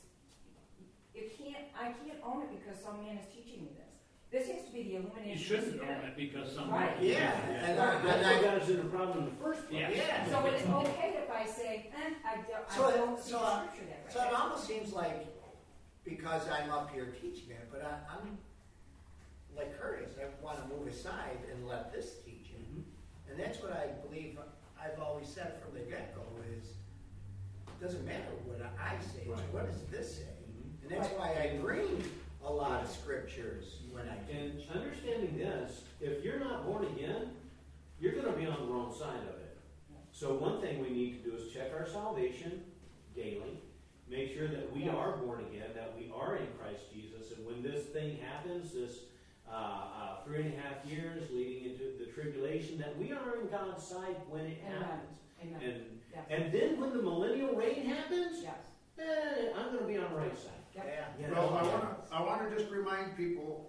I can't own it because some man is teaching me this. This has to be the You illumination. shouldn't of the own Spirit. it because someone. Right. Yeah, and That's what got us in the problem in the first place. Yeah. Yeah. So it's okay if I say, I don't see So the scripture that way. So it almost seems like, because I'm up here teaching it, but I'm like Curtis, I want to move aside and let this teach it. And that's what I believe I've always said from the get-go is, it doesn't matter what I say, it's Right. what does this say? And that's why I bring a lot of scriptures when I And teach. understanding this, if you're not born again, you're going to be on the wrong side of it. So one thing we need to do is check our salvation daily, make sure that we are born again, that we are in Christ Jesus, and when this thing happens, this 3.5 years leading into the tribulation, that we are in God's side when it happens. Amen. And then when the millennial reign happens, Yes. I'm going to be on the right side. Yep. Yeah. You Well, know? I want to just remind people,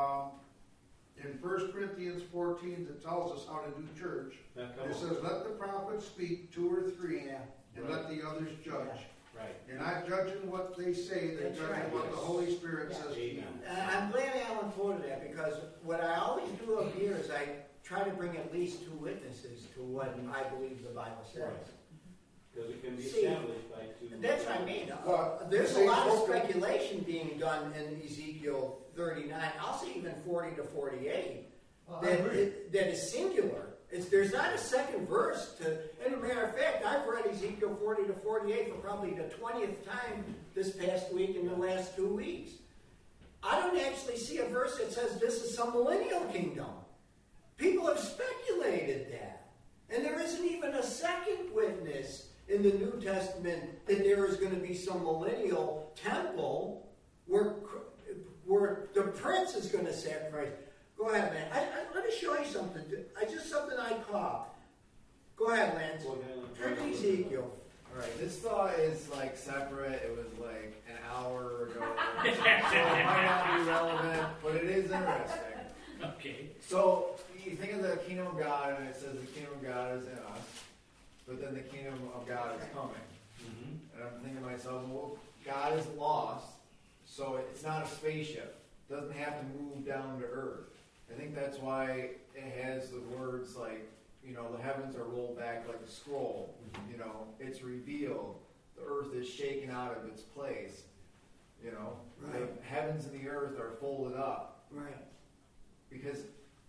in 1 Corinthians 14, it tells us how to do church. It says, let the prophets speak 2 or 3, Yeah. and let the others judge. Right. You're not judging what they say, they're That's judging right. what the Holy Spirit Yeah. says to you. Amen. I'm glad Alan quoted that, because what I always do up here is I try to bring at least 2 witnesses to what I believe the Bible says. Right. Because it can be See, established by 2. That's what I mean. But There's a they lot of spoke- speculation being done in Ezekiel 39. I'll say even 40 to 48. That is singular. There's not a second verse to. And a matter of fact, I've read Ezekiel 40 to 48 for probably the 20th time this past week and the last 2 weeks. I don't actually see a verse that says this is some millennial kingdom. People have speculated that. And there isn't even a second witness in the New Testament that there is going to be some millennial temple where the prince is going to sacrifice. Go ahead, man. Let me show you something. Something I caught. Go ahead, Lance. Turn to Ezekiel. Alright, this thought is like separate. It was like an hour ago. So it might not be relevant, but it is interesting. Okay. So you think of the kingdom of God, and it says the kingdom of God is in us, but then the kingdom of God is coming. Mm-hmm. And I'm thinking to myself, well, God is lost, so it's not a spaceship. It doesn't have to move down to earth. I think that's why it has the words like, you know, the heavens are rolled back like a scroll. You know, it's revealed. The earth is shaken out of its place. You know, Right. the heavens and the earth are folded up. Right. Because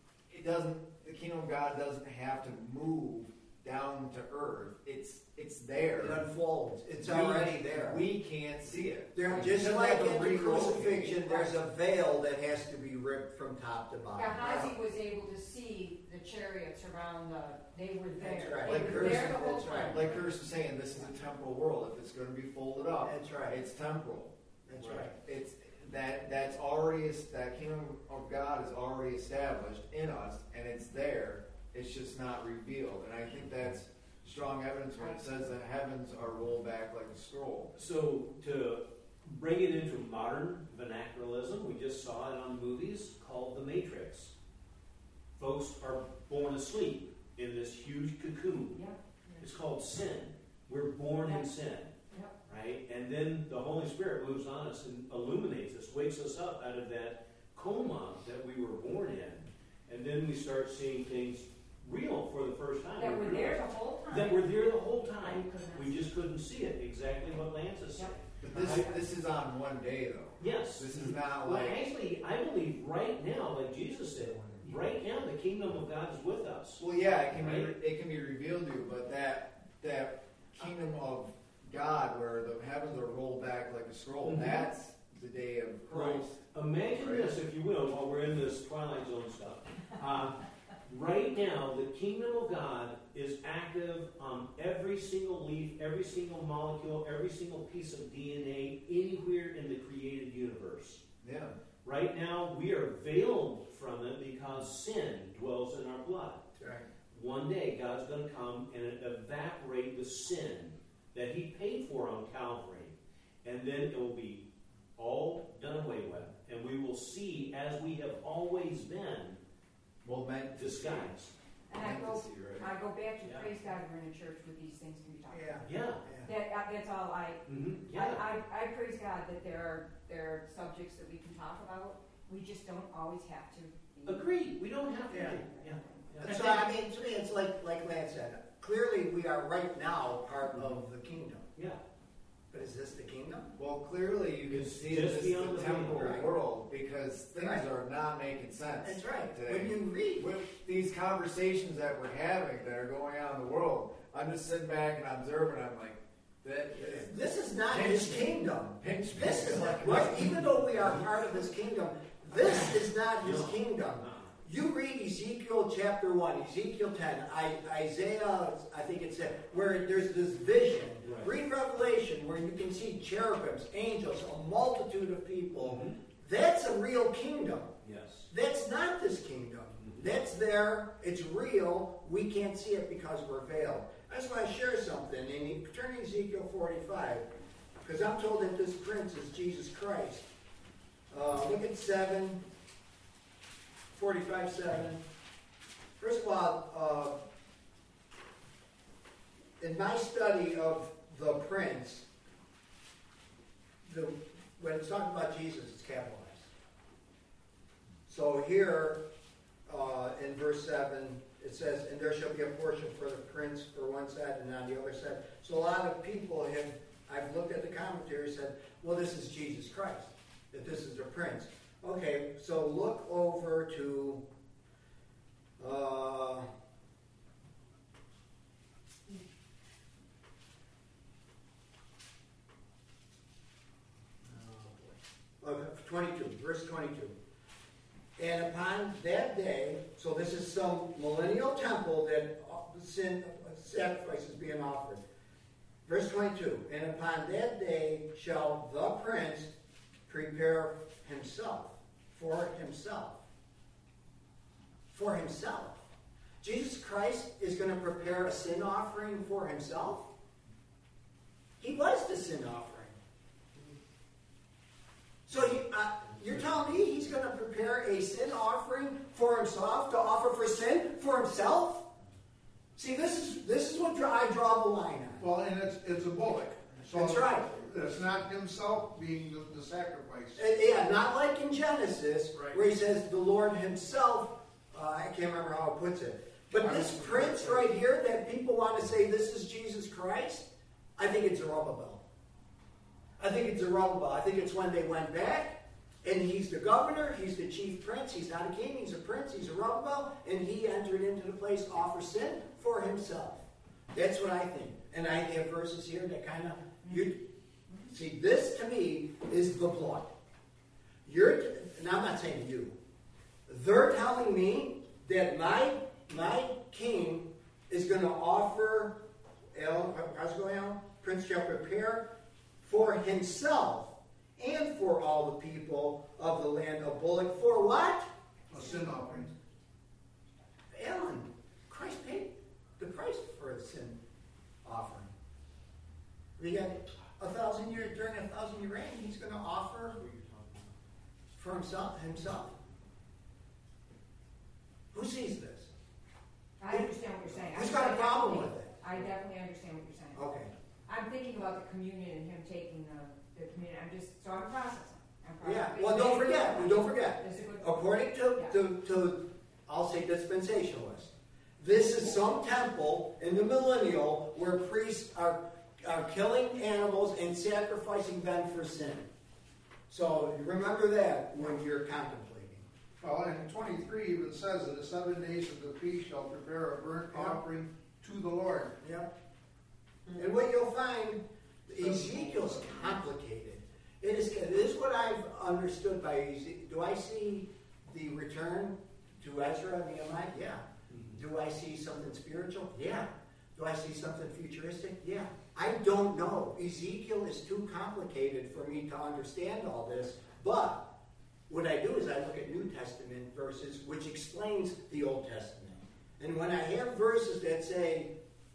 the kingdom of God doesn't have to move down to earth. It's there. It unfolds. It's already there. We can't see it. Just Doesn't like have to in the re-roll. crucifixion, there's a veil that has to be ripped from top to bottom. Gehazi was able to see the chariots around they were there. That's right. They were there the whole That's right. time. Like Kirsten was saying, this is a temporal world. If it's going to be folded up, That's right. it's temporal. That's right. It's that's already that kingdom of God is already established in us, and it's there. It's just not revealed. And I think that's strong evidence when it says the heavens are rolled back like a scroll. So to bring it into modern vernaculism, we just saw it on movies called The Matrix. Folks are born asleep in this huge cocoon. Yeah. It's called sin. We're born in sin. Yep. Right? And then the Holy Spirit moves on us and illuminates us, wakes us up out of that coma that we were born in. And then we start seeing things real for the first time. That We were there realize the whole time. that were there the whole time. We couldn't We just couldn't see it. Exactly what Lance is saying. Yep. But this is on one day, though. Yes. This is not Well, like actually, I believe right now, like Jesus said, right now the kingdom of God is with us. well, yeah, it Right. can be revealed to you, but that kingdom of God where the heavens are rolled back like a scroll, Mhm. that's the day of Christ. Imagine Right. this, if you will, while we're in this Twilight Zone stuff. Right now, the kingdom of God is active on every single leaf, every single molecule, every single piece of DNA anywhere in the created universe. Yeah. Right now, we are veiled from it because sin dwells in our blood. That's right. One day, God's going to come and evaporate the sin that He paid for on Calvary. And then it will be all done away with. And we will see as we have always been, Well, meant to see. disguised. And I Meant go to see, right? back to Yeah. praise God we're in a church where these things can be talked Yeah. about. Yeah. That's all Yeah. I praise God that there are subjects that we can talk about. We just don't always have to. Agreed. We don't have to. Yeah. Yeah. So, I mean, to me, it's like Lance said. Clearly, we are right now part of the kingdom. Yeah. But is this the kingdom? Well, clearly you can It's see just this beyond the the veil, temporal right? world because things Right. are not making sense. That's right. Today. When you read, With these conversations that we're having that are going on in the world, I'm just sitting back and observing. I'm like, this is not his kingdom. pinch me. This is Like, right. Even though we are part of his kingdom, this is not his No. kingdom. You read Ezekiel chapter 1, Ezekiel 10, Isaiah, I think it said, where there's this vision. Right. Read Revelation, where you can see cherubims, angels, a multitude of people. Mhm. That's a real kingdom. Yes. That's not this kingdom. That's there. It's real. We can't see it because we're veiled. I just want to share something. And turn to Ezekiel 45, because I'm told that this prince is Jesus Christ. Look at 45:7. First of all, in my study of the prince, when it's talking about Jesus, it's capitalized. So here, in verse 7, it says, "And there shall be a portion for the prince for one side and on the other side." So a lot of people I've looked at the commentary, said, well, this is Jesus Christ, that this is a prince. Okay, so look over to verse 22. "And upon that day," so this is some millennial temple that sin sacrifice is being offered. Verse 22, "And upon that day shall the prince prepare himself," for himself. For himself. Jesus Christ is going to prepare a sin offering for himself? He was the sin offering. So you're telling me he's going to prepare a sin offering for himself, to offer for sin for himself? See, this is what I draw the line on. Well, and it's a bullock. So That's right. It's not himself being the sacrifice. Yeah, not like in Genesis, Right. where he says the Lord himself, I can't remember how it puts it. But this prince right here that people want to say this is Jesus Christ, I think it's Zerubbabel. I think it's Zerubbabel. I think it's when they went back, and he's the governor, he's the chief prince, he's not a king, he's a prince, he's Zerubbabel, and he entered into the place to offer sin for himself. That's what I think. And I have verses here that kind of, see, this to me is the blood. And I'm not saying you. They're telling me that my king is going to offer, how's it going on? Prince shall prepare for himself and for all the people of the land of Bullock. For what? A sin offering. Alan, Christ paid the price for a sin offering. We got 1,000 years, during 1,000-year reign, he's going to offer for himself. Who sees this? I understand what you're saying. Who's got a problem with it? I definitely understand what you're saying. Okay. I'm thinking about the communion and him taking the communion. So I'm processing. Yeah. Well, don't forget. It's a good- According to I'll say dispensationalists, this is some temple in the millennial where priests are killing animals and sacrificing them for sin. So remember that when you're contemplating. Well, and 23 even says that the 7 days of the feast shall prepare a burnt offering to the Lord. Yep. And what you'll find, Ezekiel's complicated. It is what I've understood by Ezekiel. Do I see the return to Ezra and Nehemiah? Yeah. Do I see something spiritual? Yeah. Do I see something futuristic? Yeah. I don't know. Ezekiel is too complicated for me to understand all this. But what I do is I look at New Testament verses which explains the Old Testament. And when I have verses that say,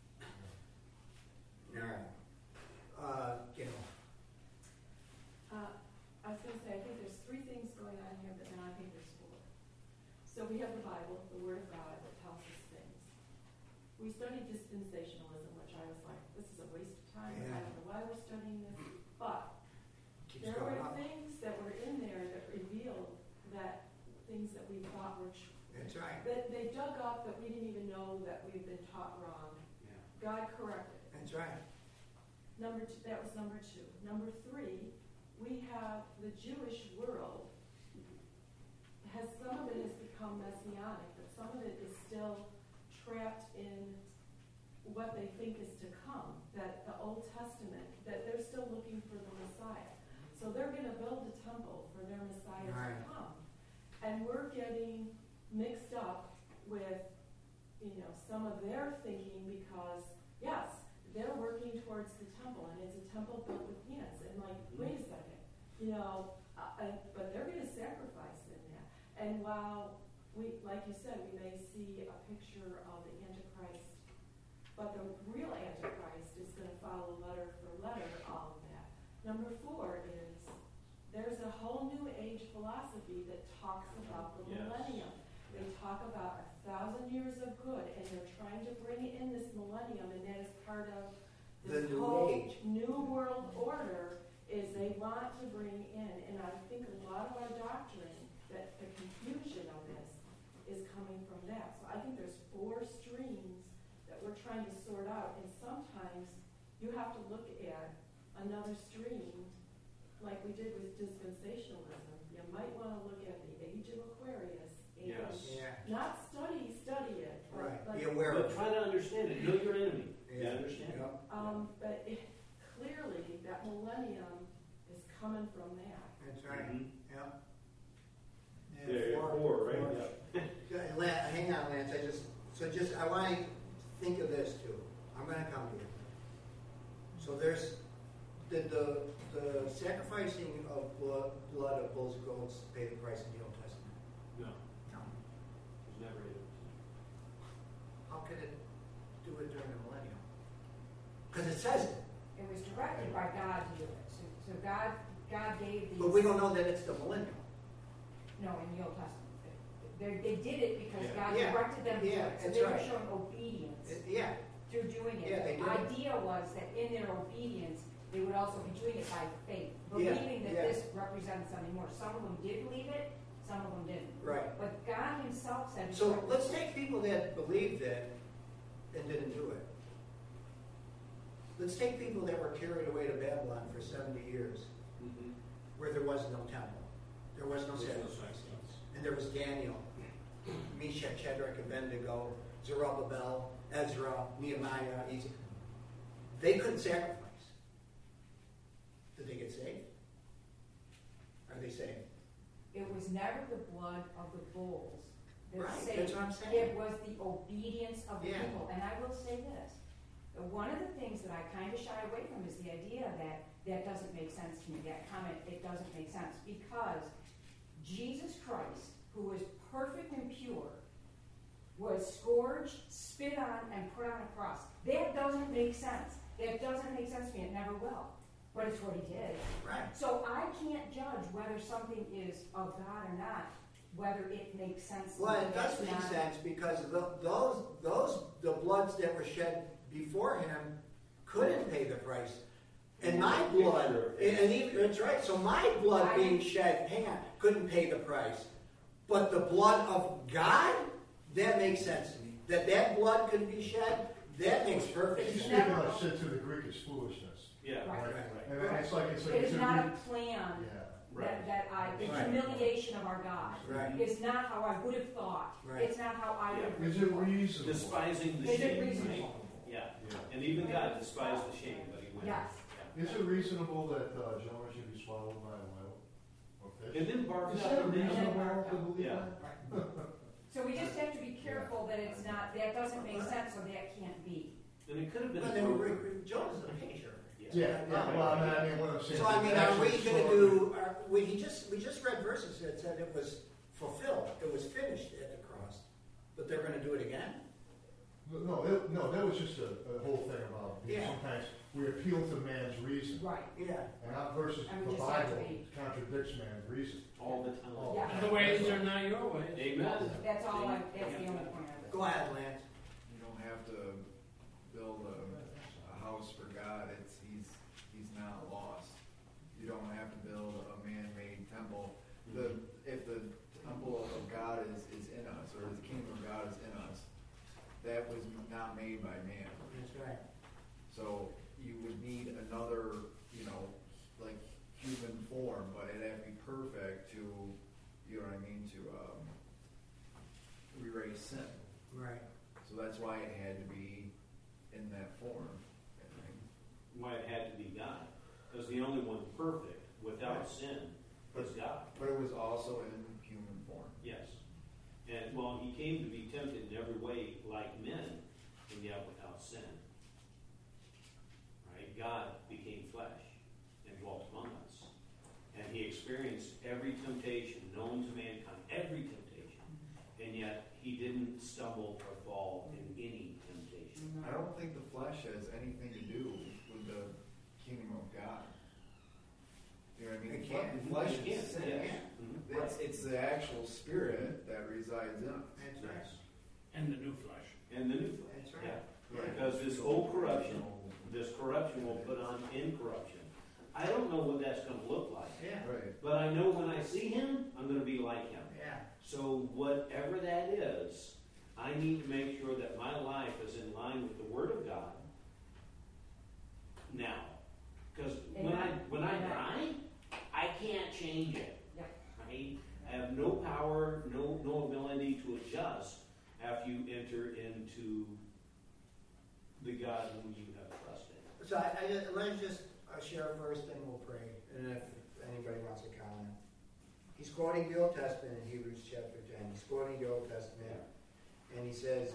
I was going to say, I think there's three things going on here, but then I think there's four. So we have the Bible, the Word of God, that tells us things. We studied dispensationalism, which I was like, this is a waste of time. Yeah. I don't know why we're studying this. But there were things that were in there that revealed that things that we thought were true. That's right. That they dug up that we didn't even know that we'd been taught wrong. Yeah. God corrected. That's right. That was number two. Number three, we have the Jewish world. Some of it has become messianic, but some of it is still trapped in what they think is to come. That the Old Testament, that they're still looking for the Messiah. So they're going to build a temple for their Messiah to come. And we're getting mixed up with, some of their thinking because, yes, they're working towards the temple, and it's a temple built with hands. And wait a second, but they're going to sacrifice in that. And while we, like you said, we may see a picture of the Antichrist, but the real Antichrist is going to follow letter for letter all of that. Number 4 is there's a whole new age philosophy that talks about the Yes. millennium. They talk about 1,000 years of good, and they're trying to bring in this millennium, and that is part of this The new whole age. new world order. Is they want to bring in, and I think a lot of our doctrine, that the confusion of this is coming from that. So I think there's 4 streams that we're trying to sort out, and sometimes you have to look at another stream, like we did with dispensationalism. You might want to look at the age of Aquarius and Yes. Yeah. not study it, Right. but Be aware But of it. try to understand it. Know your enemy. You Yeah. understand? Yeah. but clearly that millennium is coming from that. That's right. Mhm. Yeah. There, Yeah, 4, right? Yeah. Hang on, Lance. I want to think of this too. I'm going to come to you. So did the sacrificing of blood of bulls and goats pay the price in the Old Testament? No, No. it was never able to. How could it do it during the millennium? Because it says it, It was directed by God to do it. So God gave these. but we don't know that it's the millennium. No, in the Old Testament. They did it because Yeah. God Yeah. directed them to do Yeah, it. So that's they were right. showing obedience Yeah. through doing it. Yeah, they The did. idea was that in their obedience, they would also be doing it by faith, Yeah, believing that yeah. this represents something more. Some of them did believe it, some of them didn't. Right. But God Himself said. So let's take people that believed it and didn't do it. Let's take people that were carried away to Babylon for 70 years, Mm-hmm. where there was no temple, there was no sacrifice, and there was Daniel, Meshach, Shadrach, Abednego, Zerubbabel, Ezra, Nehemiah. They couldn't sacrifice. Did they get saved? Are they saved? It was never the blood of the bulls that Right, saved. that's what I'm saying. It was the obedience of the Yeah. people. And I will say this. One of the things that I kind of shy away from is the idea that doesn't make sense to me. That comment, it doesn't make sense. Because Jesus Christ, who was perfect and pure, was scourged, spit on, and put on a cross. That doesn't make sense. That doesn't make sense to me. It never will. But it's what He did. Right. So I can't judge whether something is of God or not, whether it makes sense. Well, it does It's make not. sense because the bloods that were shed before Him couldn't pay the price. And my blood, and even, that's right, so my blood being shed, couldn't pay the price. But the blood of God, that makes sense to me. That blood could be shed, that makes perfect You sense. speak about said to the Greek is foolishness. Yeah. Right. Right. And then it's like It is not a plan yeah. the Right. humiliation of our God. Right. It's not how I would have thought. Right. It's not how I would have Is it reasonable? Despising the Is it shame, right? reasonable? Yeah. Yeah. And even God despised the shame, but He went. Yes. Yeah. Is it reasonable that Jonah should be swallowed by a whale or fish? And then barked Is out that the name. reasonable to believe Yeah. that? So we just have to be careful that it's not, that doesn't make sense, or that can't be. And it could have been. But then Jonah's a picture. Yeah, well, I mean, what I'm saying. So I mean, are we going to do? We just read verses that said it was fulfilled, it was finished at the cross, but they're going to do it again. No, that was just a whole thing about Yeah. sometimes we appeal to man's reason, Right. Yeah. and not versus And we the just have to Bible be- contradicts man's reason. All the time. Oh. Yeah. The ways are not your ways. Amen. That's all that's the only point of it. Go ahead, Lance. You don't have to build a house for God. He's not lost. You don't have to build a man-made temple. If the temple of God is in us, or the kingdom of God is in us, that was not made by man. That's right. So you would need another, like human form, but it'd have to be perfect to, you know what I mean, to erase sin. Right. So that's why it had to be in that form. Why it had to be God. Because the only one perfect, without sin, is God. But it was also in human form. Yes. And well, He came to be tempted in every way like men, and yet without sin. Right? God became flesh and dwelt among us. And He experienced every temptation known to mankind, every temptation, and yet he didn't stumble or fall in any temptation. I don't think the flesh has anything to do with the kingdom of God. You know what I mean? It can't. The flesh It can't, is sin. yes. Mhm. It's the actual spirit that resides in us. That's right. Yes. And the new flesh. And the new flesh. That's right. Yeah. Because this old corruption, this corruption will put on incorruption. I don't know what that's going to look like. Yeah. Right. But I know when I see him, I'm going to be like him. Yeah. So whatever that is, I need to make sure that my life is in line with the Word of God now. Because when I die, I can't change it. Yep. Right? I have no power, no ability to adjust after you enter into the God whom you have trusted. So let's just share first, and we'll pray. And if anybody wants to comment. He's quoting the Old Testament in Hebrews chapter 10. He's quoting the Old Testament. And he says,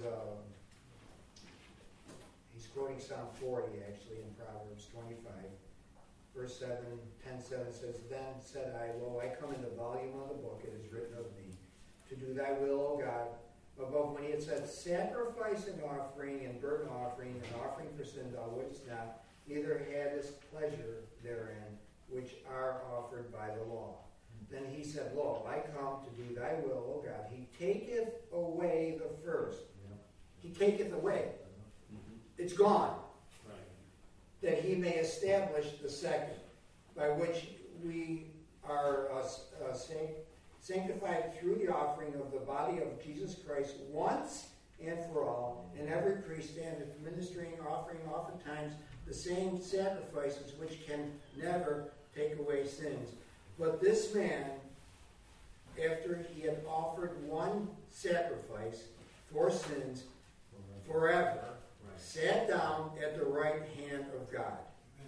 he's quoting Psalm 40, actually, in Proverbs 25. Verse 10:7 says, Then said I, Lo, I come in the volume of the book, it is written of me, to do thy will, O God. Above when he had said, Sacrifice and offering and burnt offering and offering for sin thou wouldest not, neither hadst pleasure therein, which are offered by the law. Then he said, Lo, I come to do thy will, O God. He taketh away the first. He taketh away. It's gone. Right. That he may establish the second, by which we are sanctified through the offering of the body of Jesus Christ once and for all, and every priest standeth ministering, offering oftentimes the same sacrifices which can never take away sins. But this man, after he had offered one sacrifice for sins forever, sat down at the right hand of God.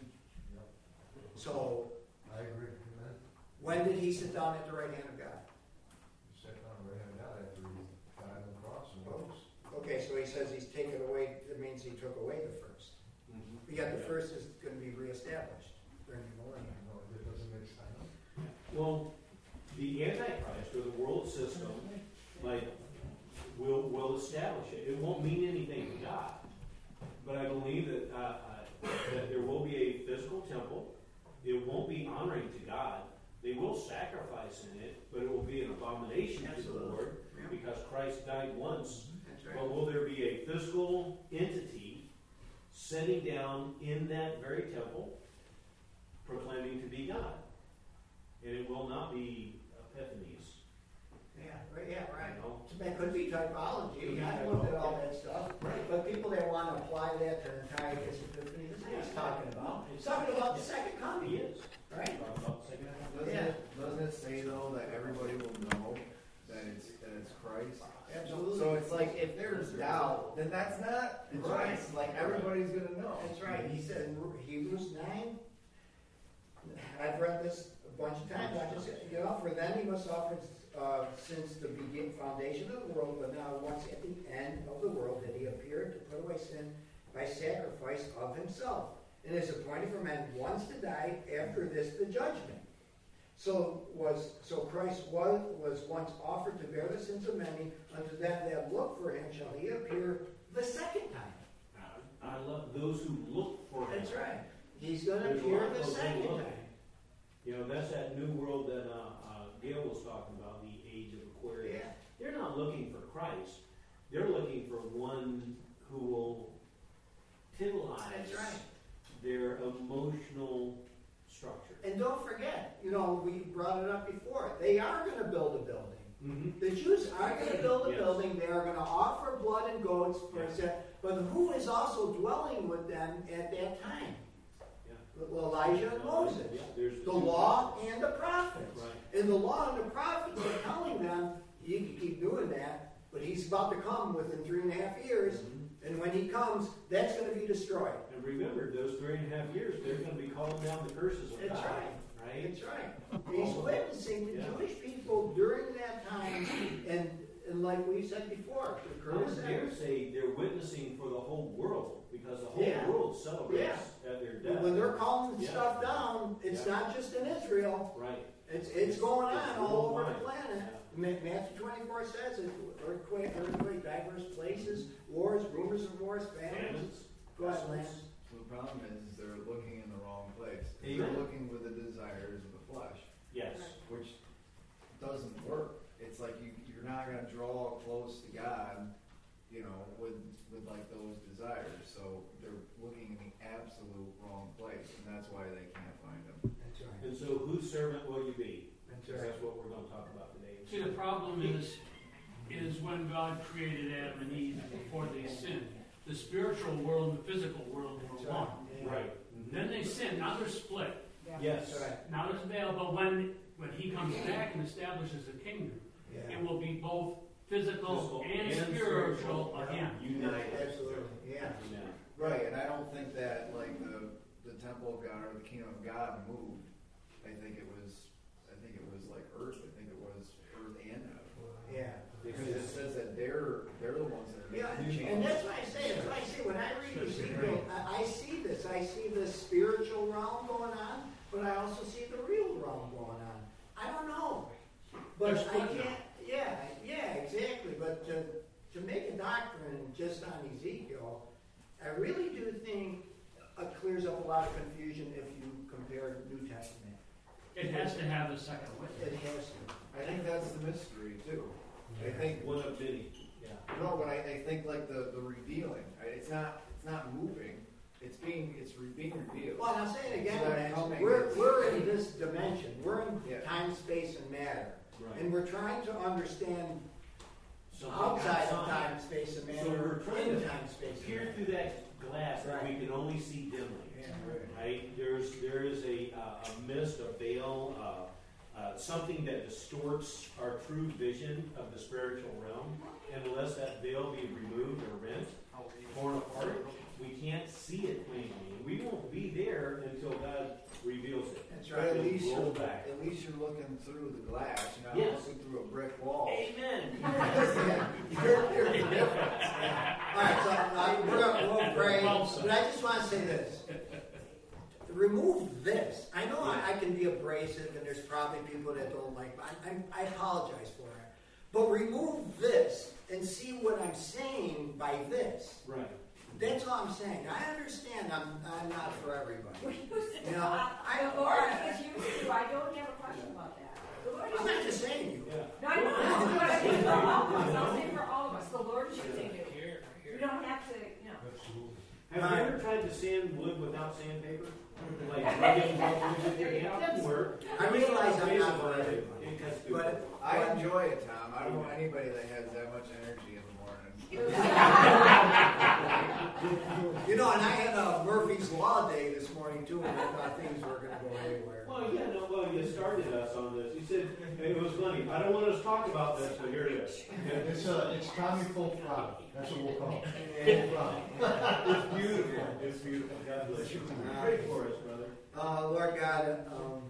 So, I agree. Amen. when did he sit down at the right hand of God? He sat down right hand down after he died on the cross and rose. Okay, so he says he's taken away, that means he took away the first. But yet the first is going to be reestablished during the millennium. No, it doesn't make sense. Well, the Antichrist or the world system, will establish it. It won't mean anything to God, but I believe that that there will be a physical temple. It won't be honoring to God. They will sacrifice in it, but it will be an abomination to the Lord because Christ died once. That's right. But will there be a physical entity sitting down in that very temple, proclaiming to be God? And it will not be Epiphanies. Yeah, right. You know? It could be typology. I looked at all that stuff. But people that want to apply that to the entire Epiphany, this is what he's talking about. He's talking about the second He coming. is. Right? Doesn't it say though that everybody will know that it's Christ? Absolutely. So it's like if there's doubt, then that's not Christ. Like everybody's gonna know. That's right. He said in Hebrews 9, I've read this a bunch of times. I just, for then he must offer since the foundation of the world, but now once at the end of the world that he appeared to put away sin by sacrifice of himself, and is appointed for men once to die, after this the judgment. So Christ was once offered to bear the sins of many. Unto them that look for him shall he appear the second time. I love those who look for him. That's right. He's going to There's a appear lot of the those who second look. time. You know, that's that new world that Gail was talking about, the age of Aquarius. Yeah. They're not looking for Christ. They're looking for one who will titilize That's right. their emotional structure. And don't forget, we brought it up before. They are going to build a building. Mm-hmm. The Jews are going to build a Yes. building. They are going to offer blood and goats for Yes. sin. But who is also dwelling with them at that time? Yeah. Elijah and Moses. Yeah, there's The law and the prophets. Right. And the law and the prophets are telling them, you can keep doing that, but he's about to come within 3.5 years. Mhm. And when he comes, that's going to be destroyed. And remember, those 3.5 years, they're going to be calling down the curses of That's God. right. Right? That's right. He's witnessing the Yeah. Jewish people during that time, and and like we said before, I would dare say they're witnessing for the whole world, because the whole Yeah. world celebrates at their death. when they're calling Yeah. stuff down, it's Yeah. not just in Israel. Right. It's going on It's all over the worldwide. planet. Matthew 24 says it. Earthquake, diverse places, wars, rumors of wars, famines. Famines. Go ahead, Lance. So the problem is they're looking in the wrong place. Amen. They're looking with the desires of the flesh, Yes. which doesn't work. It's like you're not going to draw close to God, with like those desires. So they're looking in the absolute wrong place, and that's why they can't find Him. That's right. And so, whose servant will you be? That's Because right. that's what we're going to talk about today. See, the problem is when God created Adam and Eve before they sinned, the spiritual world and the physical world were one. Yeah. Right. Then they sinned, now they're split. Yes. That's right. Now there's veil, but when he comes back and establishes a kingdom, Yeah. it will be both physical Physical and and spiritual spiritual. again. United. Absolutely. Yeah. Amen. Right, and I don't think that like the temple of God or the kingdom of God moved. I think it was like earth. I think it was earth and heaven. Yeah. Because it says that they're the ones that are Yeah, making the and change. that's why I say, when I read Ezekiel, I see this. I see the spiritual realm going on, but I also see the real realm going on. I don't know. But There's I split can't, yeah, exactly. But to make a doctrine just on Ezekiel, I really do think it clears up a lot of confusion if you compare New Testament. It has to have a second It witness. has to. I think that's the mystery too. I think One of many. Yeah. no, but I think like the revealing. It's not moving. It's being revealed. Well, and I'll say it again, So that Lance, coming we're in this dimension. We're in Yeah. time, space, and matter. Right. And we're trying to understand Something outside of outside. time, space, and So matter, we're trying in to time, space, and peer matter. through that glass that we can only see dimly. Yeah. Right? There is a mist, a veil, something that distorts our true vision of the spiritual realm. And unless that veil be removed or rent, torn apart, we can't see it plainly. And we won't be there until God reveals it. That's But right. at least Roll you're back. looking through the glass. You're not Yes. looking through a brick wall. Amen. Here's the difference. All right, so we'll pray. Well said. But I just want to say this. Remove this. I know I can be abrasive, and there's probably people that don't like me. I apologize for it. But remove this and see what I'm saying by this. Right. That's all I'm saying. I understand I'm not for everybody. Well, You know, the Lord is used to, I don't have a question about that. The Lord is I'm not using just saying you. Yeah. No, I know, but I mean for all of us, I'll say for all of us, the Lord is using you. You don't have to, Absolutely. Have you ever tried to sand wood without sandpaper? Like rubbing wood with your hand? That doesn't work. I realize I'm not for everybody. It cuts through. But I enjoy it, Tom. I don't know anybody that has that much energy in the morning. you know, and I had a Murphy's Law day this morning too, and I thought things were going to go anywhere. Well, yeah, no, well, you started us on this. You said, it was funny. I don't want us to talk about this, but here it is. It's Tommy Full Throttle. That's what we'll call it. And, It's beautiful. It's beautiful. God bless you. Pray for us, brother. Lord God,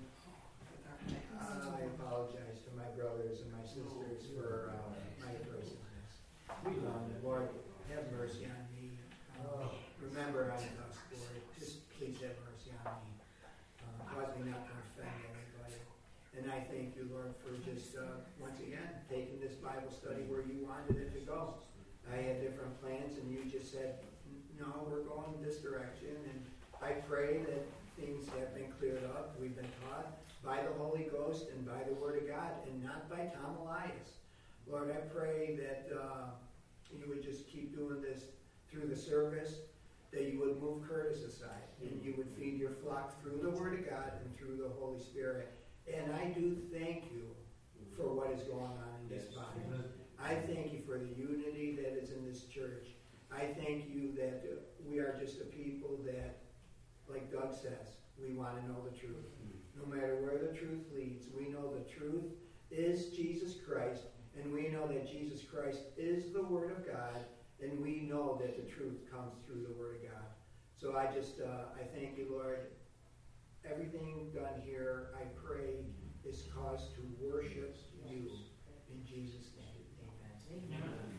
I apologize to my brothers and my sisters for my abrasiveness. Lord, have mercy on me. Remember I'm a Lord. Just please have mercy on me. Cause me not to offend anybody. And I thank you, Lord, for just once again taking this Bible study where you wanted it to go. I had different plans, and you just said, "No, we're going this direction." And I pray that things have been cleared up. We've been taught by the Holy Ghost and by the Word of God, and not by Tom Elias. Lord, I pray that you would just keep doing this through the service, that you would move Curtis aside, and you would feed your flock through the Word of God and through the Holy Spirit. And I do thank you for what is going on in this body. I thank you for the unity that is in this church. I thank you that we are just a people that, like Doug says, we want to know the truth. No matter where the truth leads, we know the truth is Jesus Christ, and we know that Jesus Christ is the Word of God, and we know that the truth comes through the Word of God. So I just, I thank you, Lord. Everything done here, I pray, is caused to worship you. In Jesus' name, amen. Amen.